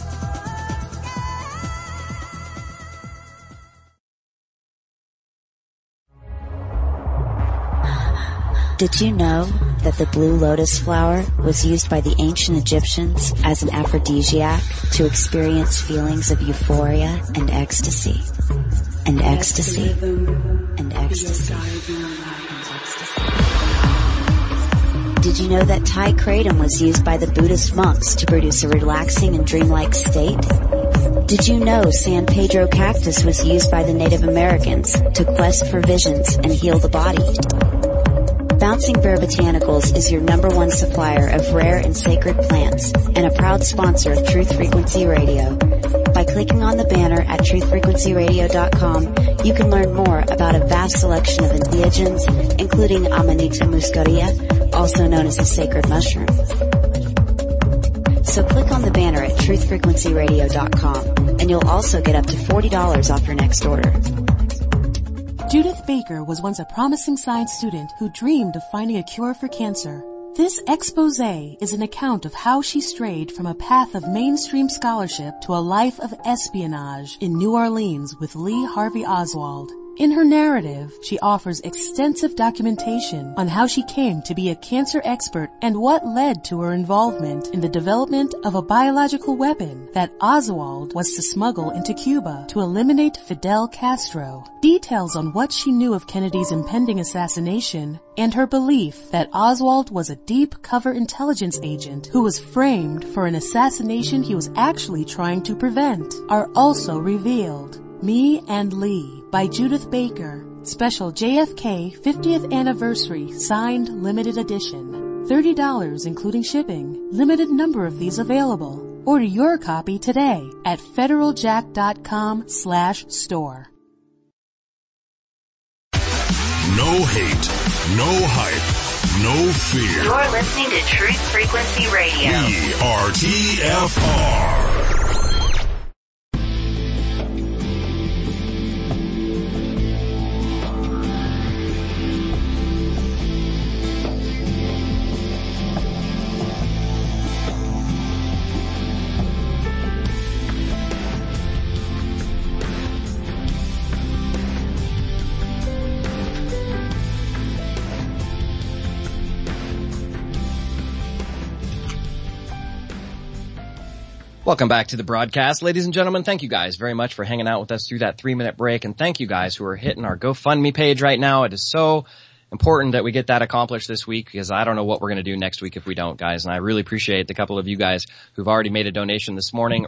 Did you know that the blue lotus flower was used by the ancient Egyptians as an aphrodisiac to experience feelings of euphoria and ecstasy? And ecstasy. And ecstasy. Did you know that Thai kratom was used by the Buddhist monks to produce a relaxing and dreamlike state? Did you know San Pedro cactus was used by the Native Americans to quest for visions and heal the body? Bouncing Bear Botanicals is your #1 supplier of rare and sacred plants and a proud sponsor of Truth Frequency Radio. By clicking on the banner at truthfrequencyradio.com, you can learn more about a vast selection of entheogens, including Amanita muscaria, also known as the sacred mushroom. So click on the banner at truthfrequencyradio.com, and you'll also get up to $40 off your next order. Judith Baker was once a promising science student who dreamed of finding a cure for cancer. This expose is an account of how she strayed from a path of mainstream scholarship to a life of espionage in New Orleans with Lee Harvey Oswald. In her narrative, she offers extensive documentation on how she came to be a cancer expert and what led to her involvement in the development of a biological weapon that Oswald was to smuggle into Cuba to eliminate Fidel Castro. Details on what she knew of Kennedy's impending assassination and her belief that Oswald was a deep cover intelligence agent who was framed for an assassination he was actually trying to prevent are also revealed. Me and Lee by Judith Baker. Special JFK 50th Anniversary Signed Limited Edition. $30 including shipping. Limited number of these available. Order your copy today at federaljack.com/store. No hate, no hype, no fear. You're listening to Truth Frequency Radio. We are TFR. Welcome back to the broadcast. Ladies and gentlemen, thank you guys very much for hanging out with us through that 3-minute break. And thank you guys who are hitting our GoFundMe page right now. It is so important that we get that accomplished this week because I don't know what we're going to do next week if we don't, guys. And I really appreciate the couple of you guys who've already made a donation this morning.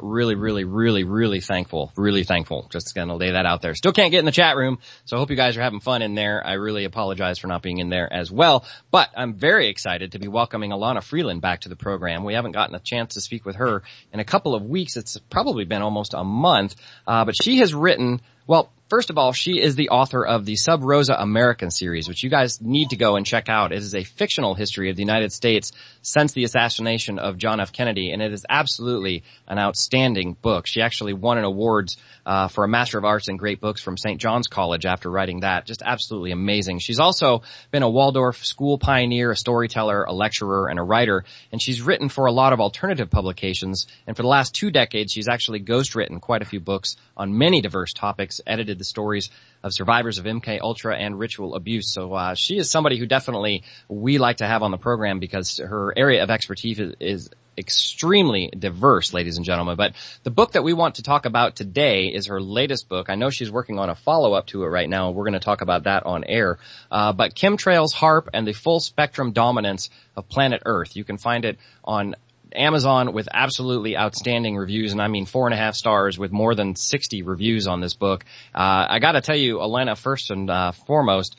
Really thankful. Really thankful. Just going to lay that out there. Still can't get in the chat room, so I hope you guys are having fun in there. I really apologize for not being in there as well. But I'm very excited to be welcoming Alana Freeland back to the program. We haven't gotten a chance to speak with her in a couple of weeks. It's probably been almost a month. But she has written, well, first of all, she is the author of the Sub Rosa American series, which you guys need to go and check out. It is a fictional history of the United States since the assassination of John F. Kennedy, and it is absolutely an outstanding book. She actually won an awards for a Master of Arts in Great Books from St. John's College after writing that. Just absolutely amazing. She's also been a Waldorf school pioneer, a storyteller, a lecturer, and a writer, and she's written for a lot of alternative publications, and for the last 2 decades, she's actually ghostwritten quite a few books on many diverse topics, edited the stories of survivors of MK Ultra and ritual abuse. So she is somebody who definitely we like to have on the program because her area of expertise is extremely diverse, ladies and gentlemen. But the book that we want to talk about today is her latest book. I know she's working on a follow-up to it right now. We're going to talk about that on air. But Chemtrails, HAARP, and the Full Spectrum Dominance of Planet Earth. You can find it on Amazon with absolutely outstanding reviews, and I mean 4.5 stars with more than 60 reviews on this book. I gotta tell you, Elena, first and foremost,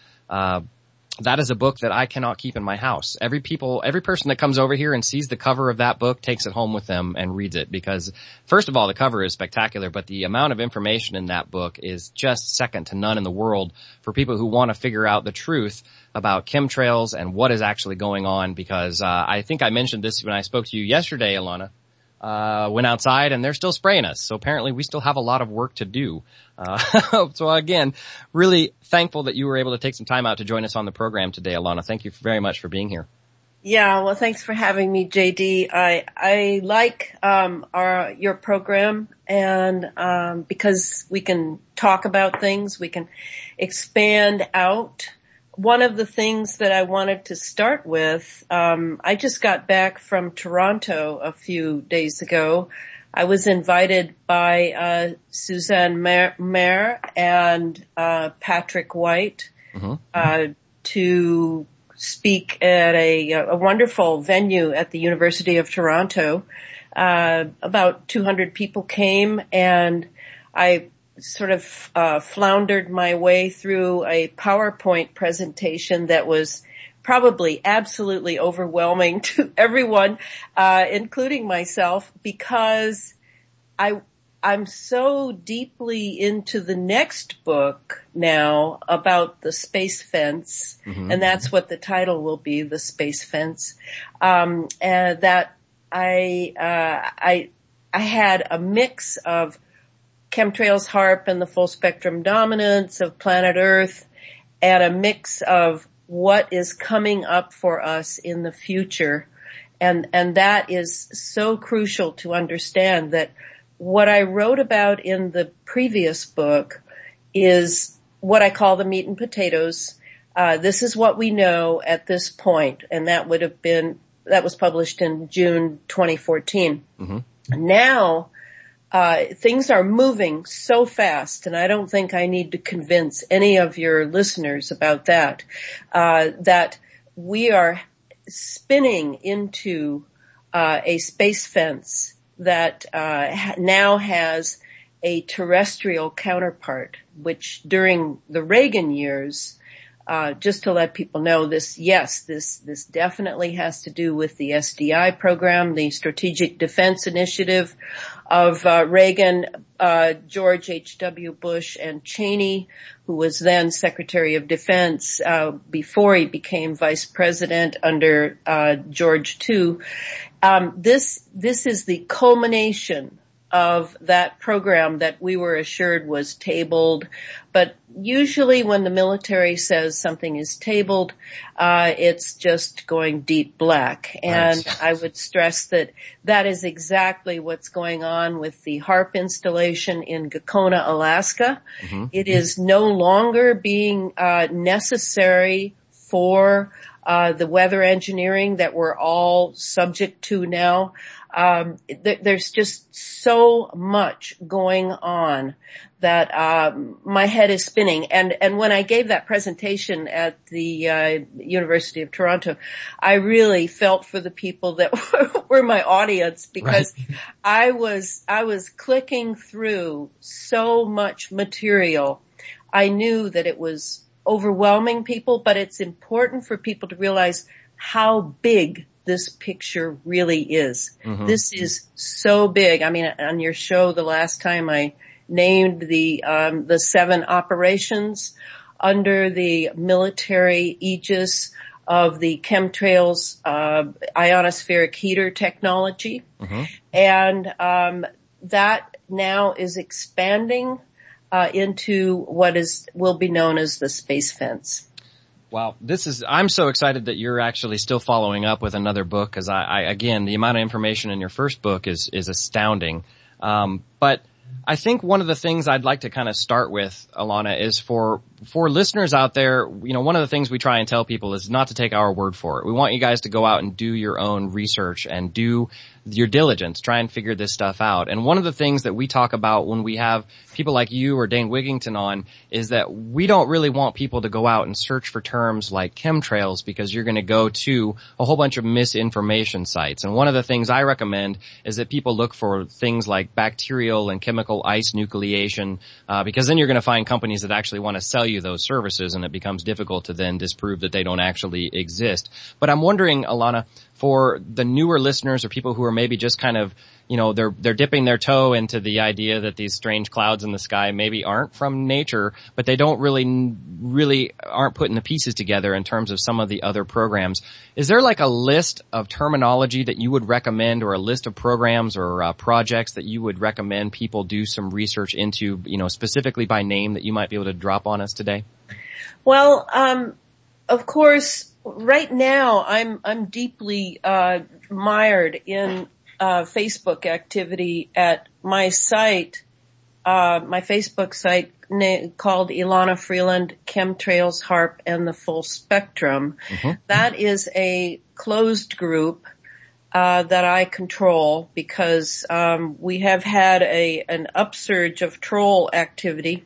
that is a book that I cannot keep in my house. Every person that comes over here and sees the cover of that book takes it home with them and reads it because, first of all, the cover is spectacular, but the amount of information in that book is just second to none in the world for people who want to figure out the truth about chemtrails and what is actually going on because I think I mentioned this when I spoke to you yesterday, Alana. Went outside and they're still spraying us. So apparently we still have a lot of work to do. So again, really thankful that you were able to take some time out to join us on the program today, Alana. Thank you very much for being here. Yeah, well, thanks for having me, JD. I like your program and because we can talk about things, we can expand out. One of the things that I wanted to start with, I just got back from Toronto a few days ago. I was invited by Suzanne Mayer and Patrick White to speak at a wonderful venue at the University of Toronto. About 200 people came, and I sort of floundered my way through a PowerPoint presentation that was probably absolutely overwhelming to everyone, including myself, because I I'm so deeply into the next book now about the space fence, and that's what the title will be, The Space Fence. And that I had a mix of chemtrails, HAARP, and the full spectrum dominance of planet Earth, and a mix of what is coming up for us in the future. And that is so crucial to understand that what I wrote about in the previous book is what I call the meat and potatoes. This is what we know at this point, and that was published in June 2014. Now, things are moving so fast, and I don't think I need to convince any of your listeners about that, that we are spinning into a space fence that now has a terrestrial counterpart, which during the Reagan years, just to let people know this definitely has to do with the SDI program, the Strategic Defense Initiative of Reagan, George H.W. Bush, and Cheney, who was then Secretary of Defense before he became Vice President under George II. This is the culmination of that program that we were assured was tabled. But usually when the military says something is tabled, it's just going deep black. And right. I would stress that is exactly what's going on with the HAARP installation in Gakona, Alaska. It is no longer being necessary for the weather engineering that we're all subject to now. There's just so much going on that my head is spinning. And when I gave that presentation at the University of Toronto, I really felt for the people that were my audience, because right. I was clicking through so much material. I knew that it was overwhelming people, but it's important for people to realize how big this picture really is. This is so big. I mean, on your show the last time, I named the 7 operations under the military aegis of the chemtrails, ionospheric heater technology. And that now is expanding into what will be known as the space fence. Wow, I'm so excited that you're actually still following up with another book, because again, the amount of information in your first book is astounding. But I think one of the things I'd like to kind of start with, Ilana, is for listeners out there, one of the things we try and tell people is not to take our word for it. We want you guys to go out and do your own research and do your diligence, try and figure this stuff out. And one of the things that we talk about when we have people like you or Dane Wigington on is that we don't really want people to go out and search for terms like chemtrails, because you're going to go to a whole bunch of misinformation sites. And one of the things I recommend is that people look for things like bacterial and chemical ice nucleation, because then you're going to find companies that actually want to sell you those services, and it becomes difficult to then disprove that they don't actually exist. But I'm wondering, Ilana, for the newer listeners or people who are maybe just kind of, they're dipping their toe into the idea that these strange clouds in the sky maybe aren't from nature, but they don't really aren't putting the pieces together in terms of some of the other programs. Is there like a list of terminology that you would recommend, or a list of programs or projects that you would recommend people do some research into, specifically by name, that you might be able to drop on us today? Well, of course, right now I'm deeply mired in Facebook activity at my site, my Facebook site called Ilana Freeland, Chemtrails, HAARP, and the Full Spectrum. That is a closed group that I control, because we have had an upsurge of troll activity.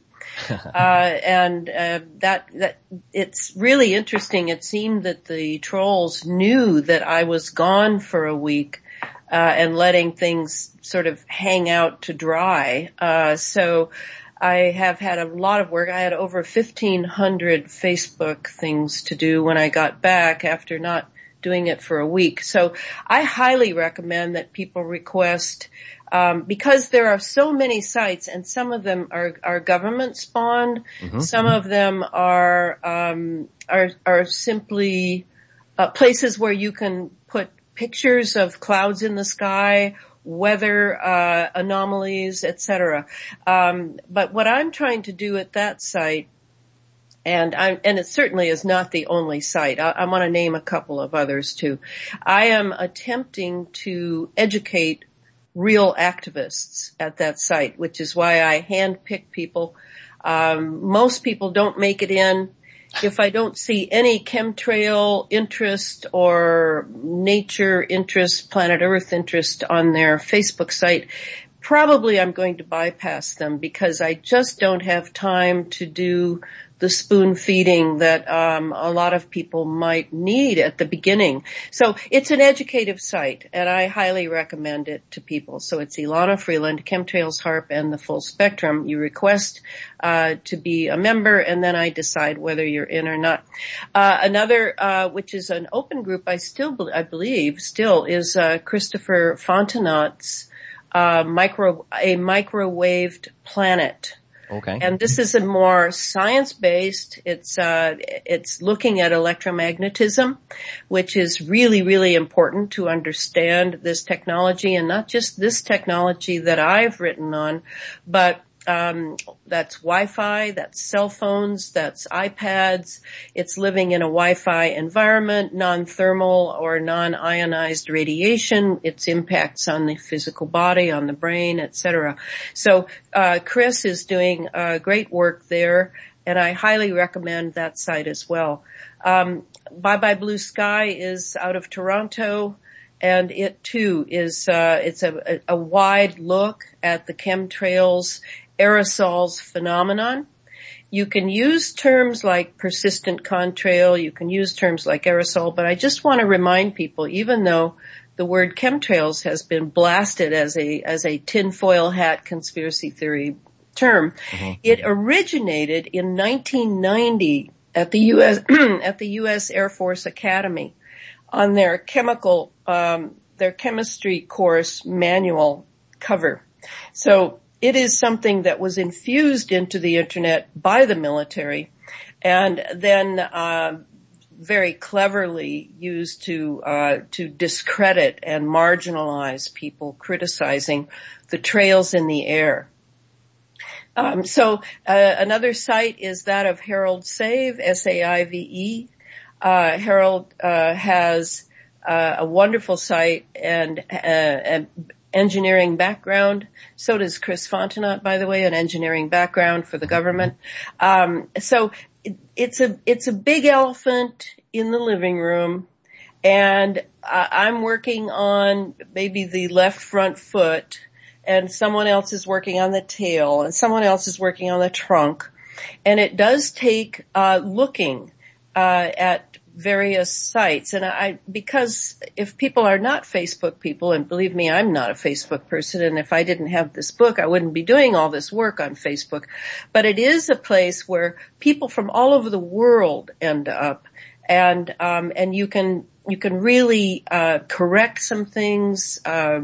And that it's really interesting. It seemed that the trolls knew that I was gone for a week, and letting things sort of hang out to dry. So I have had a lot of work. I had over 1,500 Facebook things to do when I got back after not doing it for a week. So I highly recommend that people request because there are so many sites, and some of them are government spawned, some of them are simply places where you can put pictures of clouds in the sky, weather anomalies, etc. But what I'm trying to do at that site, and it certainly is not the only site. I want to name a couple of others too. I am attempting to educate real activists at that site, which is why I handpick people. Most people don't make it in. If I don't see any chemtrail interest or nature interest, planet Earth interest on their Facebook site, probably I'm going to bypass them because I just don't have time to do the spoon feeding that a lot of people might need at the beginning. So it's an educative site, and I highly recommend it to people. So it's Ilana Freeland, Chemtrails, HAARP, and the Full Spectrum. You request to be a member, and then I decide whether you're in or not. Another, which is an open group, I believe, is Christopher Fontenot's A Microwaved Planet. Okay. And this is a more science-based, it's looking at electromagnetism, which is really, really important to understand this technology, and not just this technology that I've written on, but that's Wi-Fi, that's cell phones, that's iPads. It's living in a Wi-Fi environment, non-thermal or non-ionized radiation, its impacts on the physical body, on the brain, etc. So Chris is doing great work there, and I highly recommend that site as well. Bye Bye Blue Sky is out of Toronto. And it too is, it's a wide look at the chemtrails, aerosols phenomenon. You can use terms like persistent contrail, you can use terms like aerosol, but I just want to remind people, even though the word chemtrails has been blasted as a tinfoil hat conspiracy theory term, it originated in 1990 at the U.S. Air Force Academy on their chemistry course manual cover. So it is something that was infused into the internet by the military and then very cleverly used to discredit and marginalize people criticizing the trails in the air. Another site is that of Harold Save, S-A-I-V-E. Harold has a wonderful site and an engineering background. So does Chris Fontenot, by the way, an engineering background for the government. So it's a big elephant in the living room, and I'm working on maybe the left front foot, and someone else is working on the tail, and someone else is working on the trunk. And it does take looking at various sites. And because if people are not Facebook people, and believe me, I'm not a Facebook person, and if I didn't have this book, I wouldn't be doing all this work on Facebook. But it is a place where people from all over the world end up, and you can really correct some things,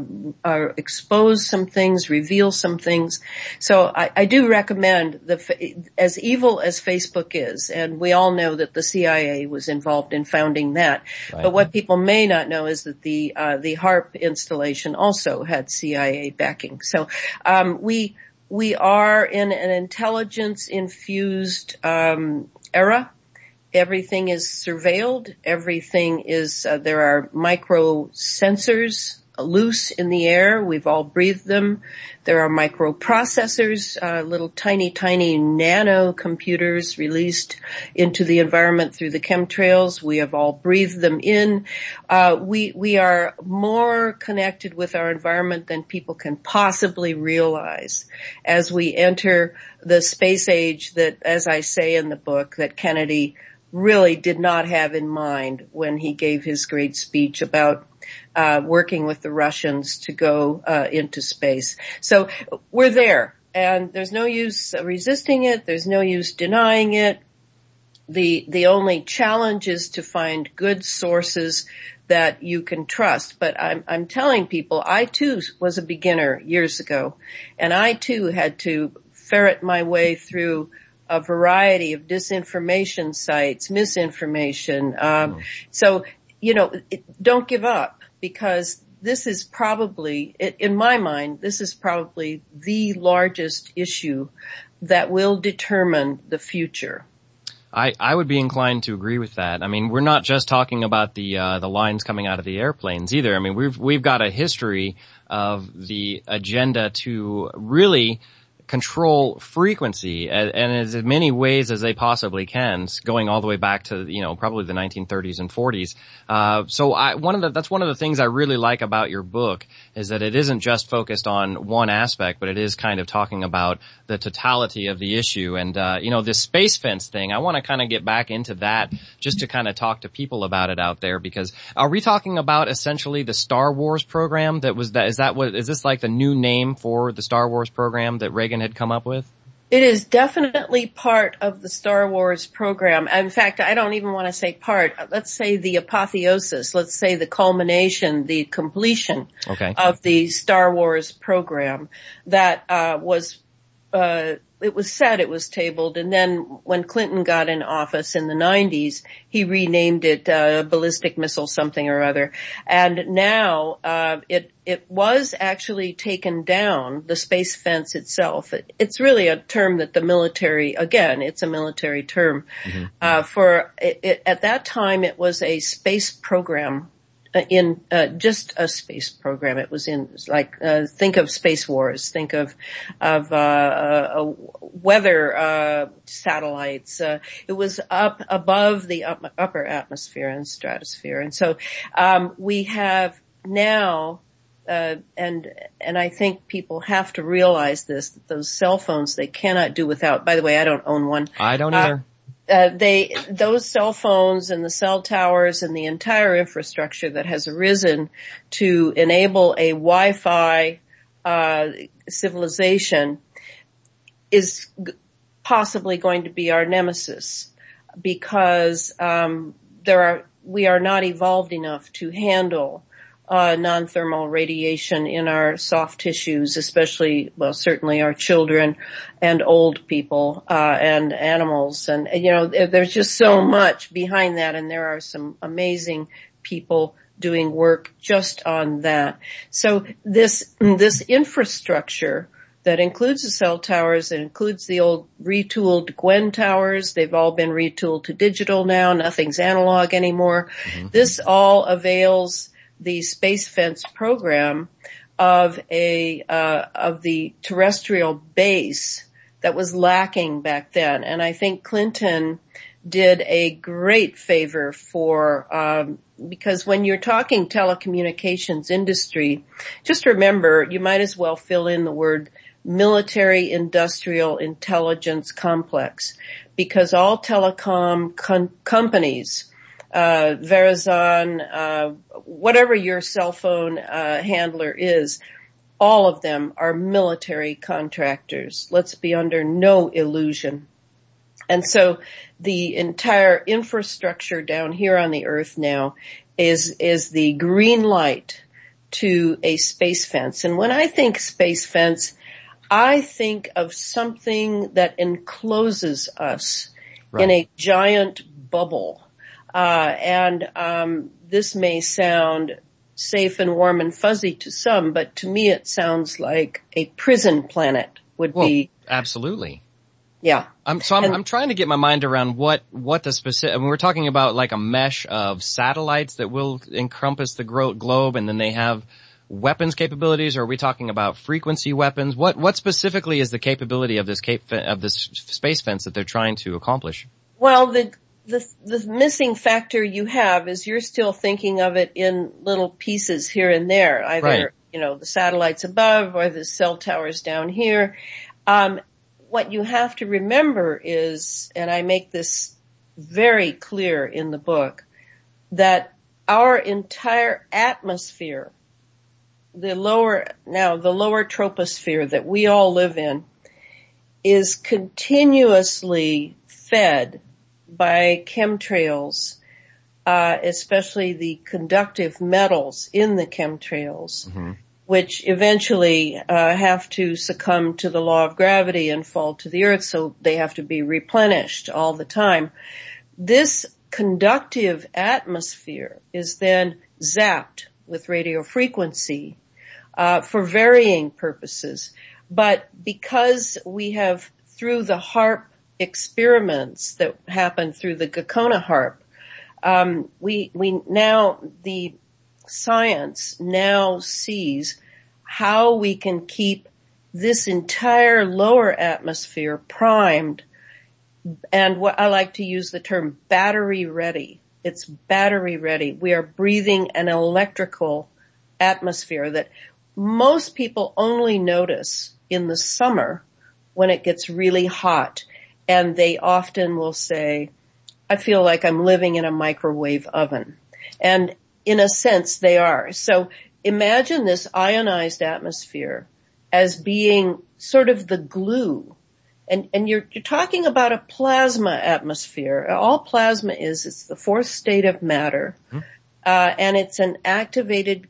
expose some things, reveal some things. So I do recommend as evil as Facebook is, and we all know that the CIA was involved in founding that. Right. But what people may not know is that the HAARP installation also had CIA backing. So we are in an intelligence infused era. Everything is surveilled. Everything is, there are micro sensors loose in the air. We've all breathed them. There are microprocessors, little tiny nano computers released into the environment through the chemtrails. We have all breathed them in. We are more connected with our environment than people can possibly realize as we enter the space age that, as I say in the book, that Kennedy really did not have in mind when he gave his great speech about working with the Russians to go into space. So we're there, and there's no use resisting it. There's no use denying it. The only challenge is to find good sources that you can trust. But I'm telling people, I too was a beginner years ago, and I too had to ferret my way through a variety of disinformation sites, misinformation. So, don't give up, because this is probably, in my mind, this is probably the largest issue that will determine the future. I would be inclined to agree with that. I mean, we're not just talking about the lines coming out of the airplanes either. I mean, we've got a history of the agenda to really control frequency and as many ways as they possibly can, going all the way back to, probably the 1930s and 40s. So that's one of the things I really like about your book, is that it isn't just focused on one aspect, but it is kind of talking about the totality of the issue. And, this space fence thing, I want to kind of get back into that just to kind of talk to people about it out there, because are we talking about essentially the Star Wars program is this like the new name for the Star Wars program that Reagan had come up with? It is definitely part of the Star Wars program. In fact, I don't even want to say part. Let's say the apotheosis. Let's say the culmination, the completion of the Star Wars program that it was said, it was tabled, and then when Clinton got in office in the 90s, he renamed it ballistic missile something or other. And now it was actually taken down, the space fence itself. It's really a term that the military, again, it's a military term. At that time, it was a space program. Just a space program. It was think of Space Wars, think of weather satellites. It was up above the upper atmosphere and stratosphere. And so we have now and I think people have to realize this, that those cell phones they cannot do without. By the way, I don't own one. I don't either. Those cell phones and the cell towers and the entire infrastructure that has arisen to enable a Wi-Fi, civilization is possibly going to be our nemesis, because, we are not evolved enough to handle non-thermal radiation in our soft tissues, especially, certainly our children and old people, and animals. And, there's just so much behind that, and there are some amazing people doing work just on that. So this infrastructure that includes the cell towers, it includes the old retooled Gwen towers. They've all been retooled to digital now. Nothing's analog anymore. Mm-hmm. This all avails the space fence program of the terrestrial base that was lacking back then. And I think Clinton did a great favor because when you're talking telecommunications industry, just remember, you might as well fill in the word military industrial intelligence complex, because all telecom companies, Verizon, whatever your cell phone handler is, all of them are military contractors. Let's be under no illusion. And so the entire infrastructure down here on the earth now is the green light to a space fence. And when I think space fence, I think of something that encloses us in a giant bubble. This may sound safe and warm and fuzzy to some, but to me it sounds like a prison planet would be. Absolutely. Yeah. I'm trying to get my mind around what the specific, I mean, we're talking about like a mesh of satellites that will encompass the globe, and then they have weapons capabilities, or are we talking about frequency weapons? What specifically is the capability of this space fence that they're trying to accomplish? Well, the missing factor you have is you're still thinking of it in little pieces here and there, either, the satellites above or the cell towers down here. What you have to remember is, and I make this very clear in the book, that our entire atmosphere, the lower troposphere that we all live in, is continuously fed by chemtrails, especially the conductive metals in the chemtrails, which eventually have to succumb to the law of gravity and fall to the earth, so they have to be replenished all the time. This conductive atmosphere is then zapped with radio frequency for varying purposes. But because we have, through the HAARP experiments that happened through the Gakona HAARP, we now, the science now sees how we can keep this entire lower atmosphere primed, and what I like to use the term battery ready. It's battery ready. We are breathing an electrical atmosphere that most people only notice in the summer when it gets really hot, and they often will say, I feel like I'm living in a microwave oven. And in a sense, they are. So imagine this ionized atmosphere as being sort of the glue. And you're talking about a plasma atmosphere. All plasma is, it's the fourth state of matter, and it's an activated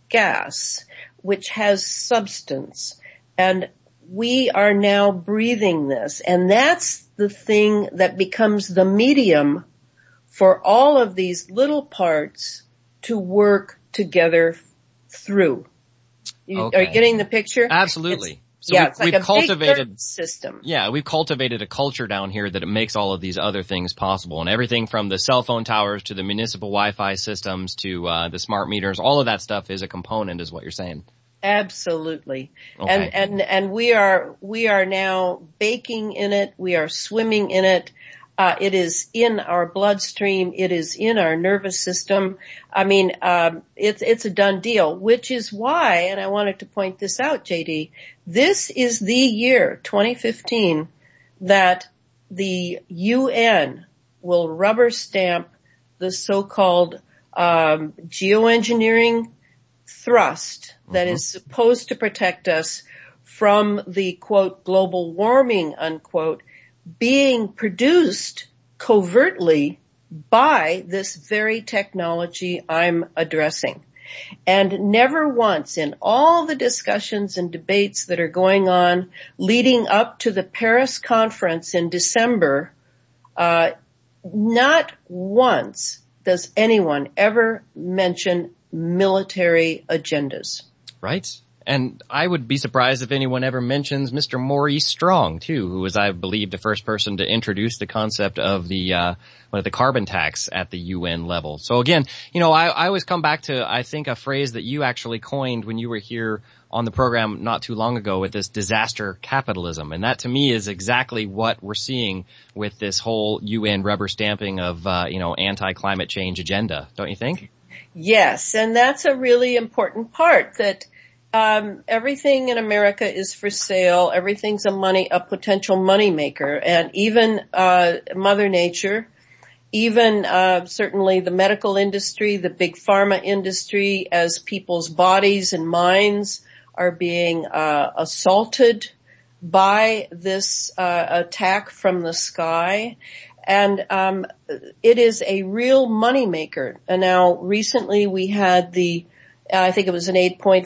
gas which has substance. And we are now breathing this, and that's the thing that becomes the medium for all of these little parts to work together through. Okay. Are you getting the picture? Absolutely. So it's like we've a cultivated big system. Yeah, we've cultivated a culture down here that it makes all of these other things possible, and everything from the cell phone towers to the municipal Wi-Fi systems to the smart meters, all of that stuff is a component, is what you're saying. Absolutely. Okay. And we are now baking in it. We are swimming in it. It is in our bloodstream. It is in our nervous system. I mean, it's a done deal, which is why, and I wanted to point this out, JD, this is the year, 2015, that the UN will rubber stamp the so-called, geoengineering thrust that is supposed to protect us from the, quote, global warming, unquote, being produced covertly by this very technology I'm addressing. And never once in all the discussions and debates that are going on leading up to the Paris conference in December, not once does anyone ever mention military agendas. Right. And I would be surprised if anyone ever mentions Mr. Maurice Strong, too, who was, I believe, the first person to introduce the concept of the carbon tax at the UN level. So again, I always come back to, I think, a phrase that you actually coined when you were here on the program not too long ago with this disaster capitalism. And that to me is exactly what we're seeing with this whole UN rubber stamping of, anti-climate change agenda. Don't you think? Yes. And that's a really important part, that everything in America is for sale. Everything's a potential money maker. And even, Mother Nature, even, certainly the medical industry, the big pharma industry, as people's bodies and minds are being, assaulted by this, attack from the sky. And, it is a real money maker. And now recently we had I think it was an 8.4,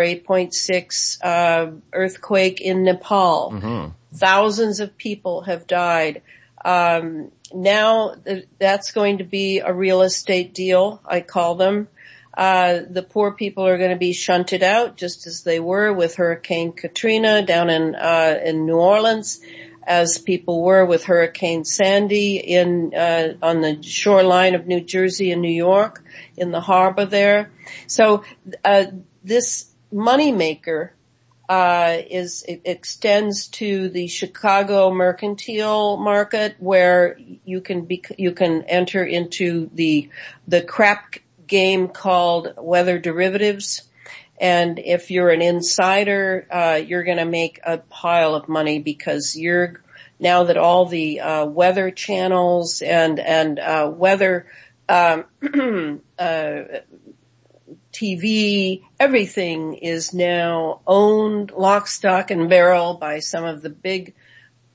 8.6, earthquake in Nepal. Thousands of people have died. Now that's going to be a real estate deal, I call them. The poor people are going to be shunted out, just as they were with Hurricane Katrina down in New Orleans, as people were with Hurricane Sandy on the shoreline of New Jersey and New York, in the harbor there. So, this moneymaker, it extends to the Chicago mercantile market, where you can enter into the crap game called weather derivatives. And if you're an insider, you're going to make a pile of money, because now that all the weather channels and weather TV, everything is now owned lock, stock, and barrel by some of the big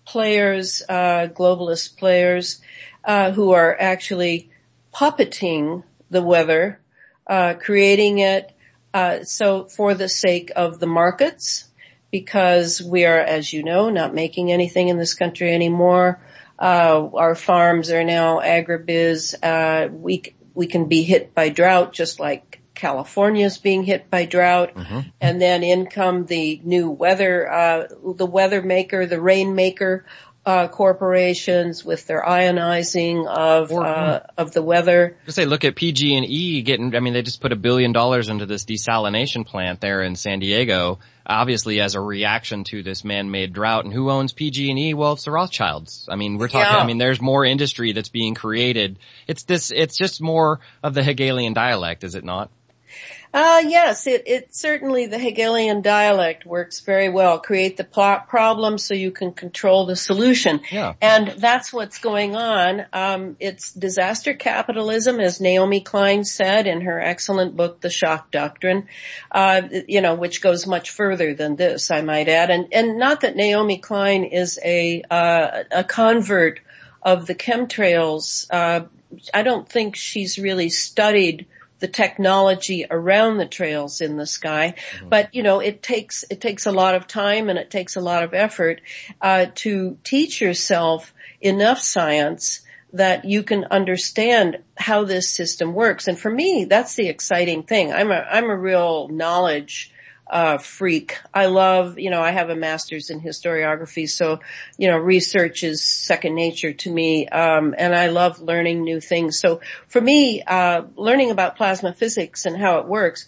players, globalist players, who are actually puppeting the weather, creating it, so for the sake of the markets, because we are, as you know, not making anything in this country anymore. Our farms are now agribiz. We can be hit by drought just like California's being hit by drought. Mm-hmm. And then in come the new weather, the weather maker, the rainmaker, corporations with their ionizing of the weather. Just say, look at PG&E they just put $1 billion into this desalination plant there in San Diego, obviously as a reaction to this man-made drought. And who owns PG&E? Well, it's the Rothschilds. I mean, we're talking, there's more industry that's being created. It's just more of the Hegelian dialect, is it not? Yes, it certainly, the Hegelian dialect works very well. Create the problem so you can control the solution. Yeah. And that's what's going on. It's disaster capitalism, as Naomi Klein said in her excellent book, The Shock Doctrine, which goes much further than this, I might add. And not that Naomi Klein is a convert of the chemtrails. I don't think she's really studied the technology around the trails in the sky. Mm-hmm. But, it takes a lot of time and it takes a lot of effort, to teach yourself enough science that you can understand how this system works. And for me, that's the exciting thing. I'm a real knowledge freak. I love, I have a master's in historiography, so, research is second nature to me, and I love learning new things. So for me, learning about plasma physics and how it works,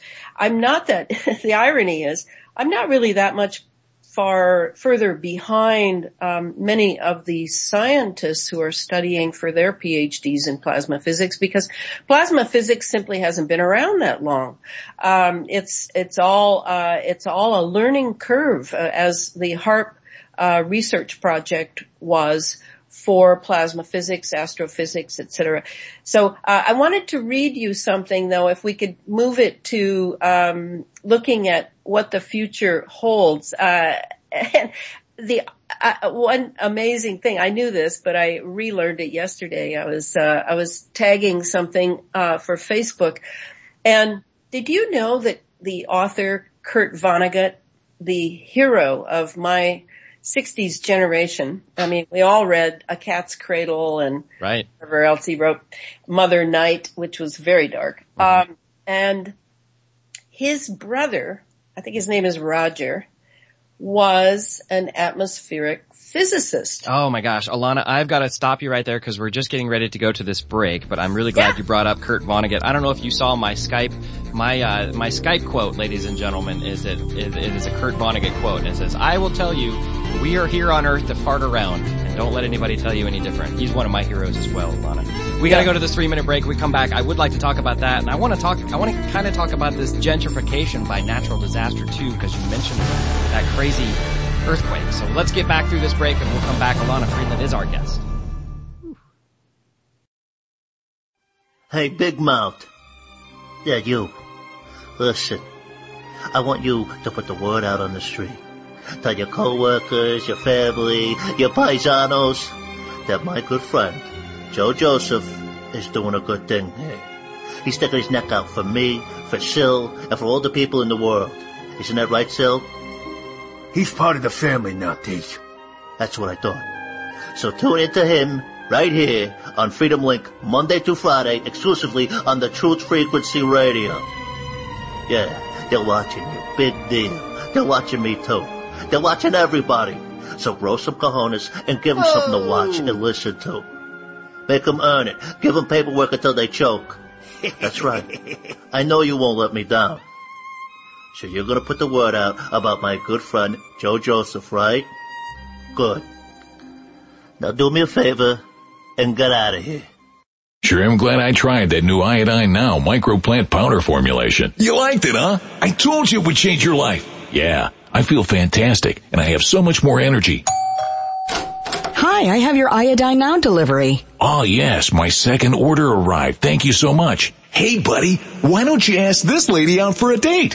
the irony is, I'm not really that much further behind many of the scientists who are studying for their PhDs in plasma physics, because plasma physics simply hasn't been around that long. It's all a learning curve, as the HARP research project was for plasma physics, astrophysics, etc. So I wanted to read you something, though, if we could move it to looking at what the future holds. And the one amazing thing, I knew this, but I relearned it yesterday. I was tagging something for Facebook, and did you know that the author Kurt Vonnegut, the hero of my 60s generation, I mean, we all read A Cat's Cradle and right. whatever else he wrote, Mother Night, which was very dark. Mm-hmm. And his brother, I think his name is Roger, was an atmospheric physicist. Oh my gosh, Alana, I've got to stop you right there because we're just getting ready to go to this break, but I'm really glad you brought up Kurt Vonnegut. I don't know if you saw my Skype quote, ladies and gentlemen, it is a Kurt Vonnegut quote, and it says, "I will tell you, we are here on Earth to fart around, and don't let anybody tell you any different." He's one of my heroes as well, Alana. We gotta go to this 3-minute break. We come back. I would like to talk about that, and I want to kind of talk about this gentrification by natural disaster too, because you mentioned that crazy earthquake. So let's get back through this break and we'll come back. Alana Friedland is our guest. Hey, Big Mouth. Yeah, you. Listen, I want you to put the word out on the street. Tell your coworkers, your family, your paisanos that my good friend, Joe Joseph, is doing a good thing here. He's sticking his neck out for me, for Sil, and for all the people in the world. Isn't that right, Sil? He's part of the family now, Teach. That's what I thought. So tune into him right here on Freedom Link, Monday to Friday, exclusively on the Truth Frequency Radio. Yeah, they're watching you. Big deal. They're watching me too. They're watching everybody. So grow some cojones and give them something to watch and listen to. Make them earn it. Give them paperwork until they choke. That's right. I know you won't let me down. So you're gonna put the word out about my good friend, Joe Joseph, right? Good. Now do me a favor and get out of here. Sure am glad I tried that new Iodine Now microplant powder formulation. You liked it, huh? I told you it would change your life. Yeah, I feel fantastic, and I have so much more energy. Hi, I have your Iodine Now delivery. Oh yes, my second order arrived. Thank you so much. Hey buddy, why don't you ask this lady out for a date?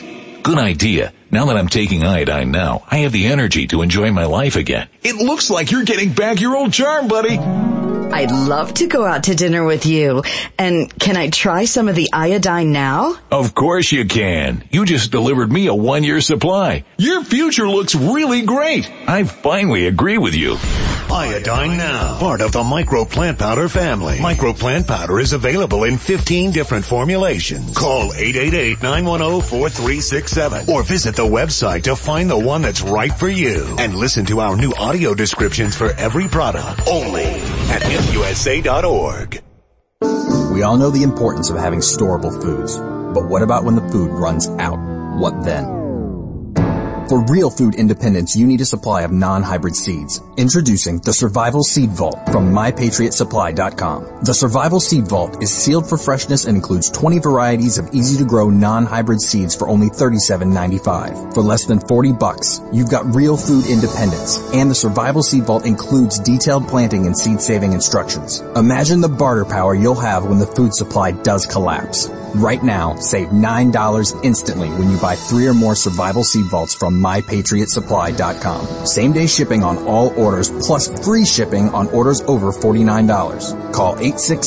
Good idea. Now that I'm taking Iodine Now, I have the energy to enjoy my life again. It looks like you're getting back your old charm, buddy. I'd love to go out to dinner with you. And can I try some of the Iodine Now? Of course you can. You just delivered me a 1-year supply. Your future looks really great. I finally agree with you. Iodine Now, part of the Micro Plant Powder family. Micro Plant Powder is available in 15 different formulations. Call 888-910-4367 or visit the website to find the one that's right for you. And listen to our new audio descriptions for every product only at MUSA.org. We all know the importance of having storable foods, but what about when the food runs out? What then? For real food independence, you need a supply of non-hybrid seeds. Introducing the Survival Seed Vault from MyPatriotSupply.com. The Survival Seed Vault is sealed for freshness and includes 20 varieties of easy-to-grow non-hybrid seeds for only $37.95. For less than $40, you've got real food independence, and the Survival Seed Vault includes detailed planting and seed-saving instructions. Imagine the barter power you'll have when the food supply does collapse. Right now, save $9 instantly when you buy 3 or more Survival Seed Vaults from MyPatriotSupply.com. Same-day shipping on all orders, plus free shipping on orders over $49. Call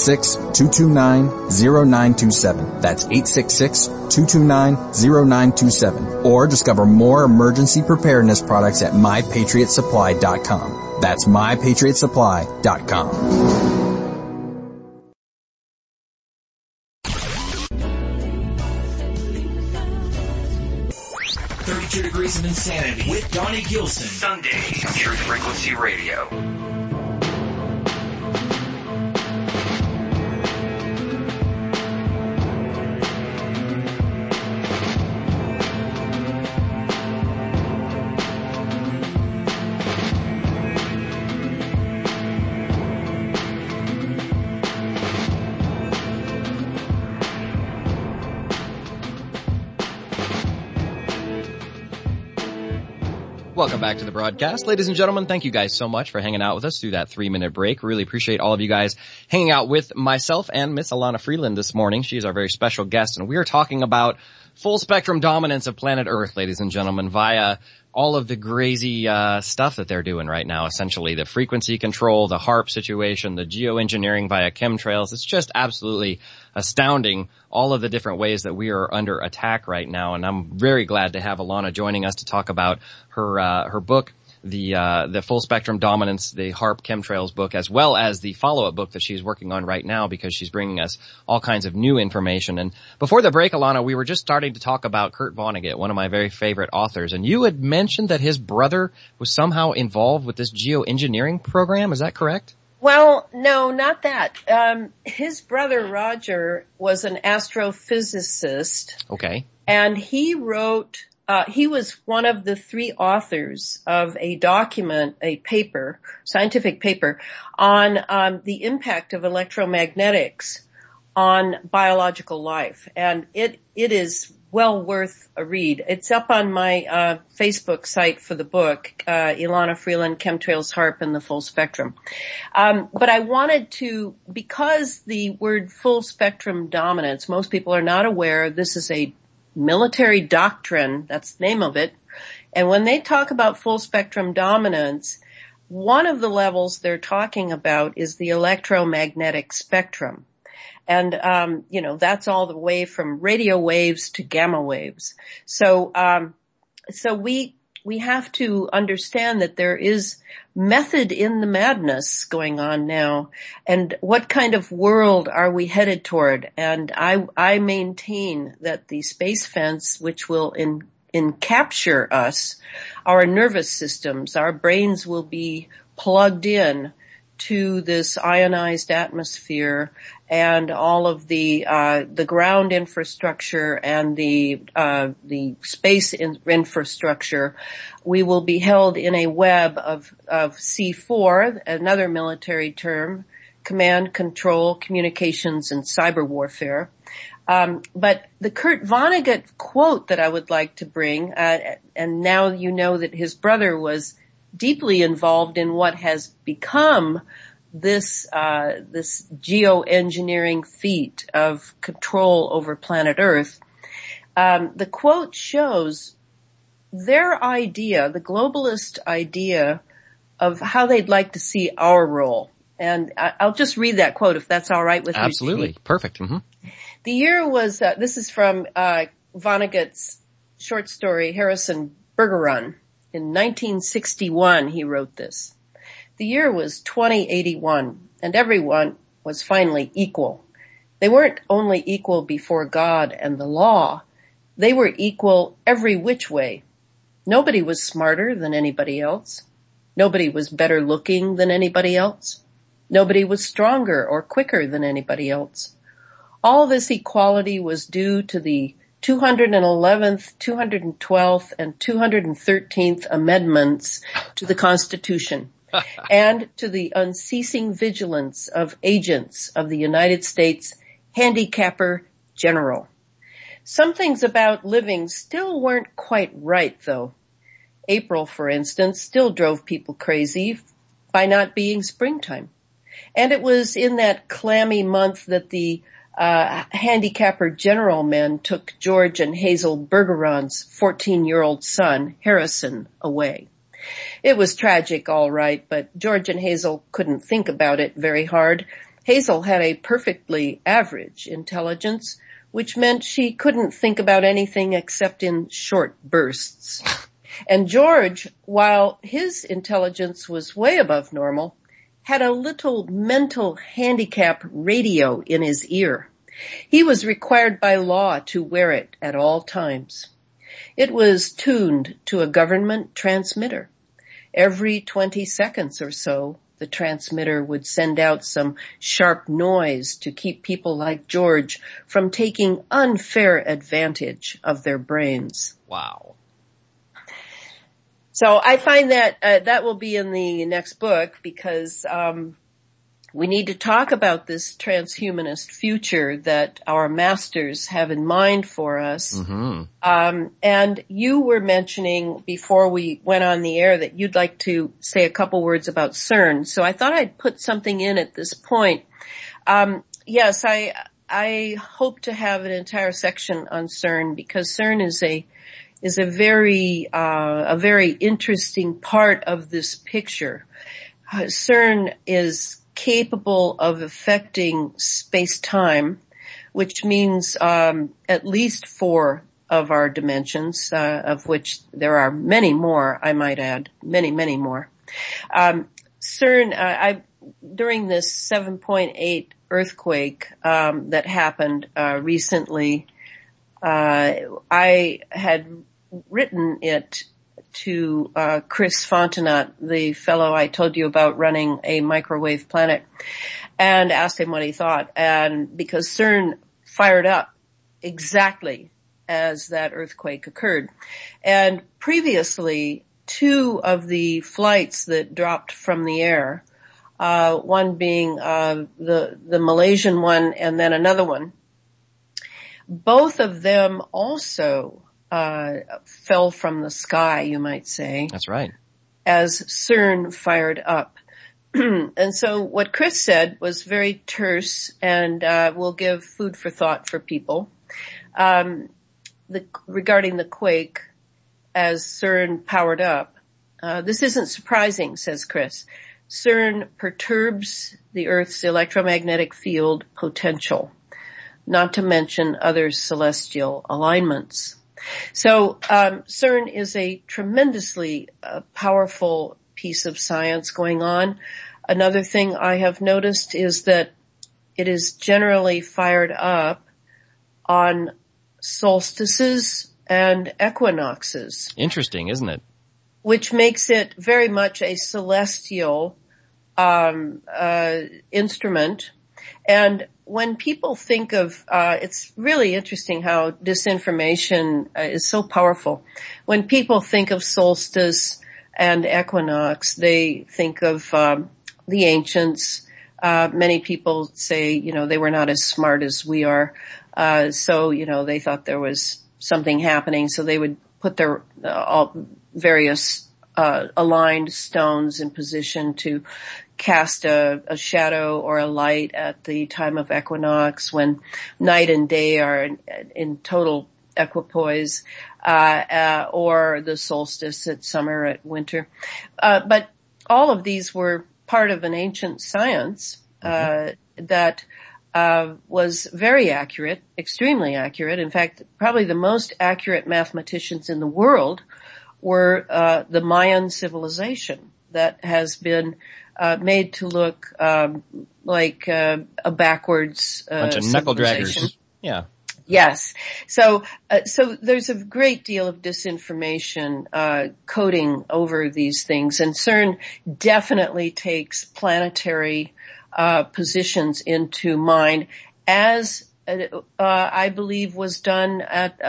866-229-0927. That's 866-229-0927. Or discover more emergency preparedness products at MyPatriotSupply.com. That's MyPatriotSupply.com. 32 Degrees of Insanity with Donnie Gilson. Sundays, Truth Frequency Radio. Welcome back to the broadcast. Ladies and gentlemen, thank you guys so much for hanging out with us through that 3-minute break. Really appreciate all of you guys hanging out with myself and Miss Alana Freeland this morning. She is our very special guest, and we are talking about full spectrum dominance of planet Earth, ladies and gentlemen, via all of the crazy stuff that they're doing right now, essentially the frequency control, the HAARP situation, the geoengineering via chemtrails. It's just absolutely astounding, all of the different ways that we are under attack right now. And I'm very glad to have Alana joining us to talk about her book, the Full Spectrum Dominance, the HAARP Chemtrails book, as well as the follow-up book that she's working on right now, because she's bringing us all kinds of new information. And before the break, Alana, we were just starting to talk about Kurt Vonnegut, one of my very favorite authors, and you had mentioned that his brother was somehow involved with this geoengineering program. Is that correct? Well, no, not that. His brother Roger was an astrophysicist. Okay. And he wrote, he was one of the 3 authors of a document, a paper, scientific paper, on the impact of electromagnetics on biological life. And it is well worth a read. It's up on my Facebook site for the book, Ilana Freeland, Chemtrails, HAARP, and the Full Spectrum. But I wanted to, because the word full spectrum dominance, most people are not aware this is a military doctrine, that's the name of it. And when they talk about full spectrum dominance, one of the levels they're talking about is the electromagnetic spectrum. And, that's all the way from radio waves to gamma waves. So we have to understand that there is method in the madness going on now. And what kind of world are we headed toward? And I maintain that the space fence, which will encapture us, our nervous systems, our brains will be plugged in to this ionized atmosphere and all of the ground infrastructure and the space infrastructure. We will be held in a web of C4, another military term, command, control, communications, and cyber warfare. But the Kurt Vonnegut quote that I would like to bring, and now you know that his brother was deeply involved in what has become this geoengineering feat of control over planet Earth. The quote shows their idea, the globalist idea of how they'd like to see our role. And I'll just read that quote if that's all right with you. Absolutely. Perfect. Mm-hmm. The year was, this is from Vonnegut's short story, Harrison Bergeron. In 1961, he wrote this. The year was 2081, and everyone was finally equal. They weren't only equal before God and the law, they were equal every which way. Nobody was smarter than anybody else. Nobody was better looking than anybody else. Nobody was stronger or quicker than anybody else. All this equality was due to the 211th, 212th, and 213th amendments to the Constitution and to the unceasing vigilance of agents of the United States Handicapper General. Some things about living still weren't quite right, though. April, for instance, still drove people crazy by not being springtime. And it was in that clammy month that the Handicapper General men took George and Hazel Bergeron's 14-year-old son, Harrison, away. It was tragic, all right, but George and Hazel couldn't think about it very hard. Hazel had a perfectly average intelligence, which meant she couldn't think about anything except in short bursts. And George, while his intelligence was way above normal, had a little mental handicap radio in his ear. He was required by law to wear it at all times. It was tuned to a government transmitter. Every 20 seconds or so, the transmitter would send out some sharp noise to keep people like George from taking unfair advantage of their brains. Wow. So I find that that will be in the next book because we need to talk about this transhumanist future that our masters have in mind for us. Mm-hmm. And you were mentioning before we went on the air that you'd like to say a couple words about CERN. So I thought I'd put something in at this point. Yes, I hope to have an entire section on CERN because CERN is a very interesting part of this picture. CERN is capable of affecting space-time, which means at least 4 of our dimensions, of which there are many more, I might add, many, many more. CERN, during this 7.8 earthquake that happened recently, I had written it to Chris Fontenot, the fellow I told you about running a microwave planet, and asked him what he thought. And because CERN fired up exactly as that earthquake occurred. And previously, 2 of the flights that dropped from the air, one being the Malaysian one and then another one, both of them also fell from the sky, you might say. That's right. As CERN fired up. And so what Chris said was very terse and will give food for thought for people. Regarding the quake as CERN powered up, this isn't surprising, says Chris. CERN perturbs the Earth's electromagnetic field potential, not to mention other celestial alignments. So CERN is a tremendously powerful piece of science going on. Another thing I have noticed is that it is generally fired up on solstices and equinoxes. Interesting, isn't it? Which makes it very much a celestial instrument. And when people think of, it's really interesting how disinformation is so powerful. When people think of solstice and equinox, they think of the ancients. Many people say, they were not as smart as we are. So, they thought there was something happening. So they would put their various aligned stones in position to cast a shadow or a light at the time of equinox when night and day are in total equipoise, or the solstice at summer, at winter. But all of these were part of an ancient science, that was very accurate, extremely accurate. In fact, probably the most accurate mathematicians in the world were the Mayan civilization, that has been made to look like a backwards bunch of knuckle draggers. Yeah. Yes. So there's a great deal of disinformation coding over these things, and CERN definitely takes planetary positions into mind, as I believe was done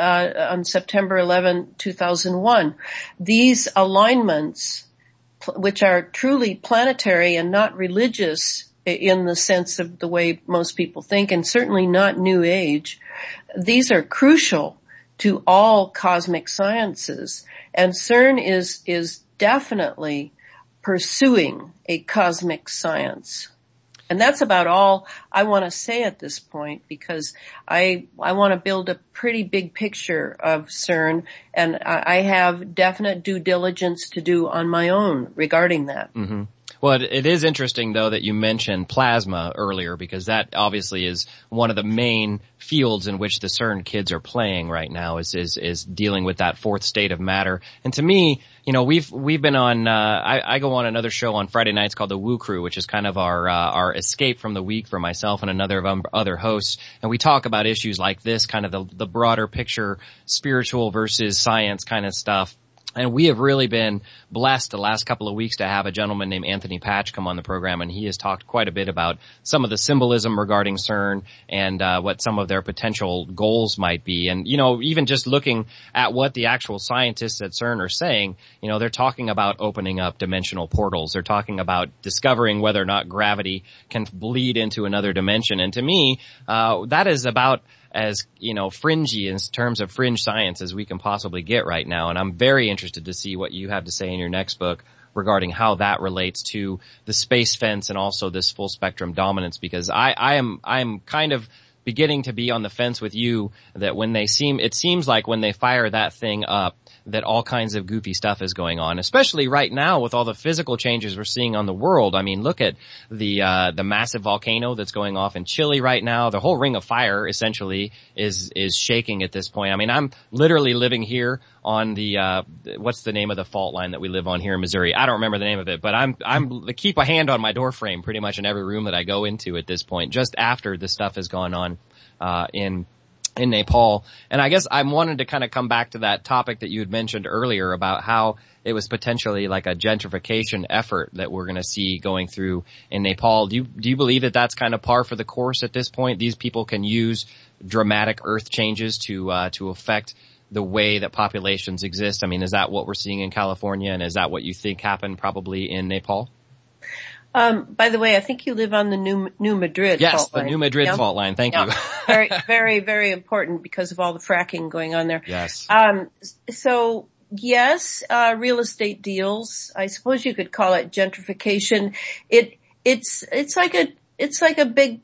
on September 11, 2001. These alignments, which are truly planetary and not religious in the sense of the way most people think, and certainly not New Age, these are crucial to all cosmic sciences. And CERN is definitely pursuing a cosmic science. And that's about all I want to say at this point, because I want to build a pretty big picture of CERN, and I have definite due diligence to do on my own regarding that. Mm-hmm. Well, it is interesting, though, that you mentioned plasma earlier, because that obviously is one of the main fields in which the CERN kids are playing right now, is dealing with that fourth state of matter. And to me, you know, we've been on, I go on another show on Friday nights called the Woo Crew, which is kind of our escape from the week for myself and another of other hosts. And we talk about issues like this, kind of the broader picture, spiritual versus science kind of stuff. And we have really been blessed the last couple of weeks to have a gentleman named Anthony Patch come on the program, and he has talked quite a bit about some of the symbolism regarding CERN and what some of their potential goals might be. And, you know, even just looking at what the actual scientists at CERN are saying, you know, they're talking about opening up dimensional portals. They're talking about discovering whether or not gravity can bleed into another dimension. And to me, that is about as, you know, fringy in terms of fringe science as we can possibly get right now. And I'm very interested to see what you have to say in your next book regarding how that relates to the space fence and also this full spectrum dominance, because I'm kind of beginning to be on the fence with you that it seems like when they fire that thing up, that all kinds of goofy stuff is going on, especially right now with all the physical changes we're seeing on the world. I mean, look at the massive volcano that's going off in Chile right now. The whole Ring of Fire essentially is shaking at this point. I mean, I'm literally living here on the what's the name of the fault line that we live on here in Missouri? I don't remember the name of it, but I keep a hand on my door frame pretty much in every room that I go into at this point, just after this stuff has gone on in Nepal. And I guess I wanted to kind of come back to that topic that you had mentioned earlier about how it was potentially like a gentrification effort that we're going to see going through in Nepal. Do you believe that that's kind of par for the course at this point? These people can use dramatic earth changes to affect the way that populations exist. I mean, is that what we're seeing in California, and is that what you think happened probably in Nepal? By the way, I think you live on the New Madrid fault line. Yes, the New Madrid fault line. Thank you. Very, very, very important because of all the fracking going on there. Yes. So yes, real estate deals. I suppose you could call it gentrification. It's like a big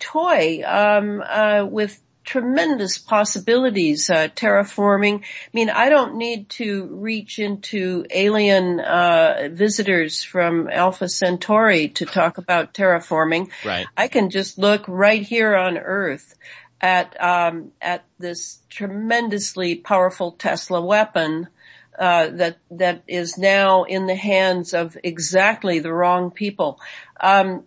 toy, with tremendous possibilities, terraforming. I mean, I don't need to reach into alien visitors from Alpha Centauri to talk about terraforming. Right. I can just look right here on Earth at this tremendously powerful Tesla weapon that is now in the hands of exactly the wrong people. As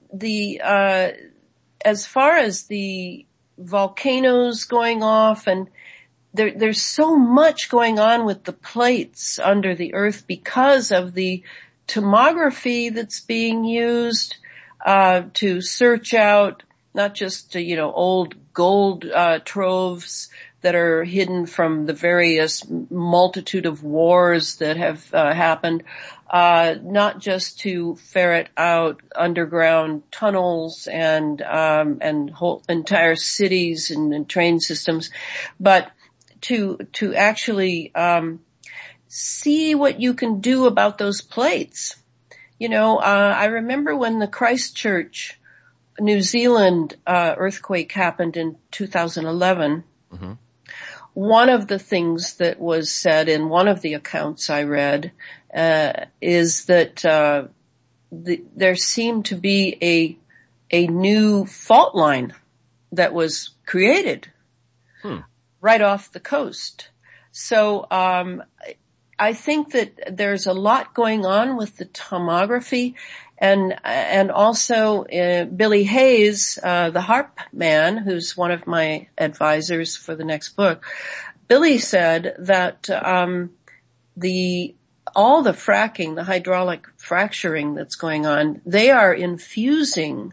far as the volcanoes going off, and there's so much going on with the plates under the earth because of the tomography that's being used to search out not just old gold troves that are hidden from the various multitude of wars that have happened, not just to ferret out underground tunnels and whole entire cities and train systems, but to actually see what you can do about those plates. I remember when the Christchurch, New Zealand earthquake happened in 2011. Mm-hmm. one of the things that was said in one of the accounts I read, is that, there seemed to be a new fault line that was created right off the coast. So, I think that there's a lot going on with the tomography, and also Billy Hayes, the HAARP man, who's one of my advisors for the next book. Billy said that all the fracking, the hydraulic fracturing that's going on, they are infusing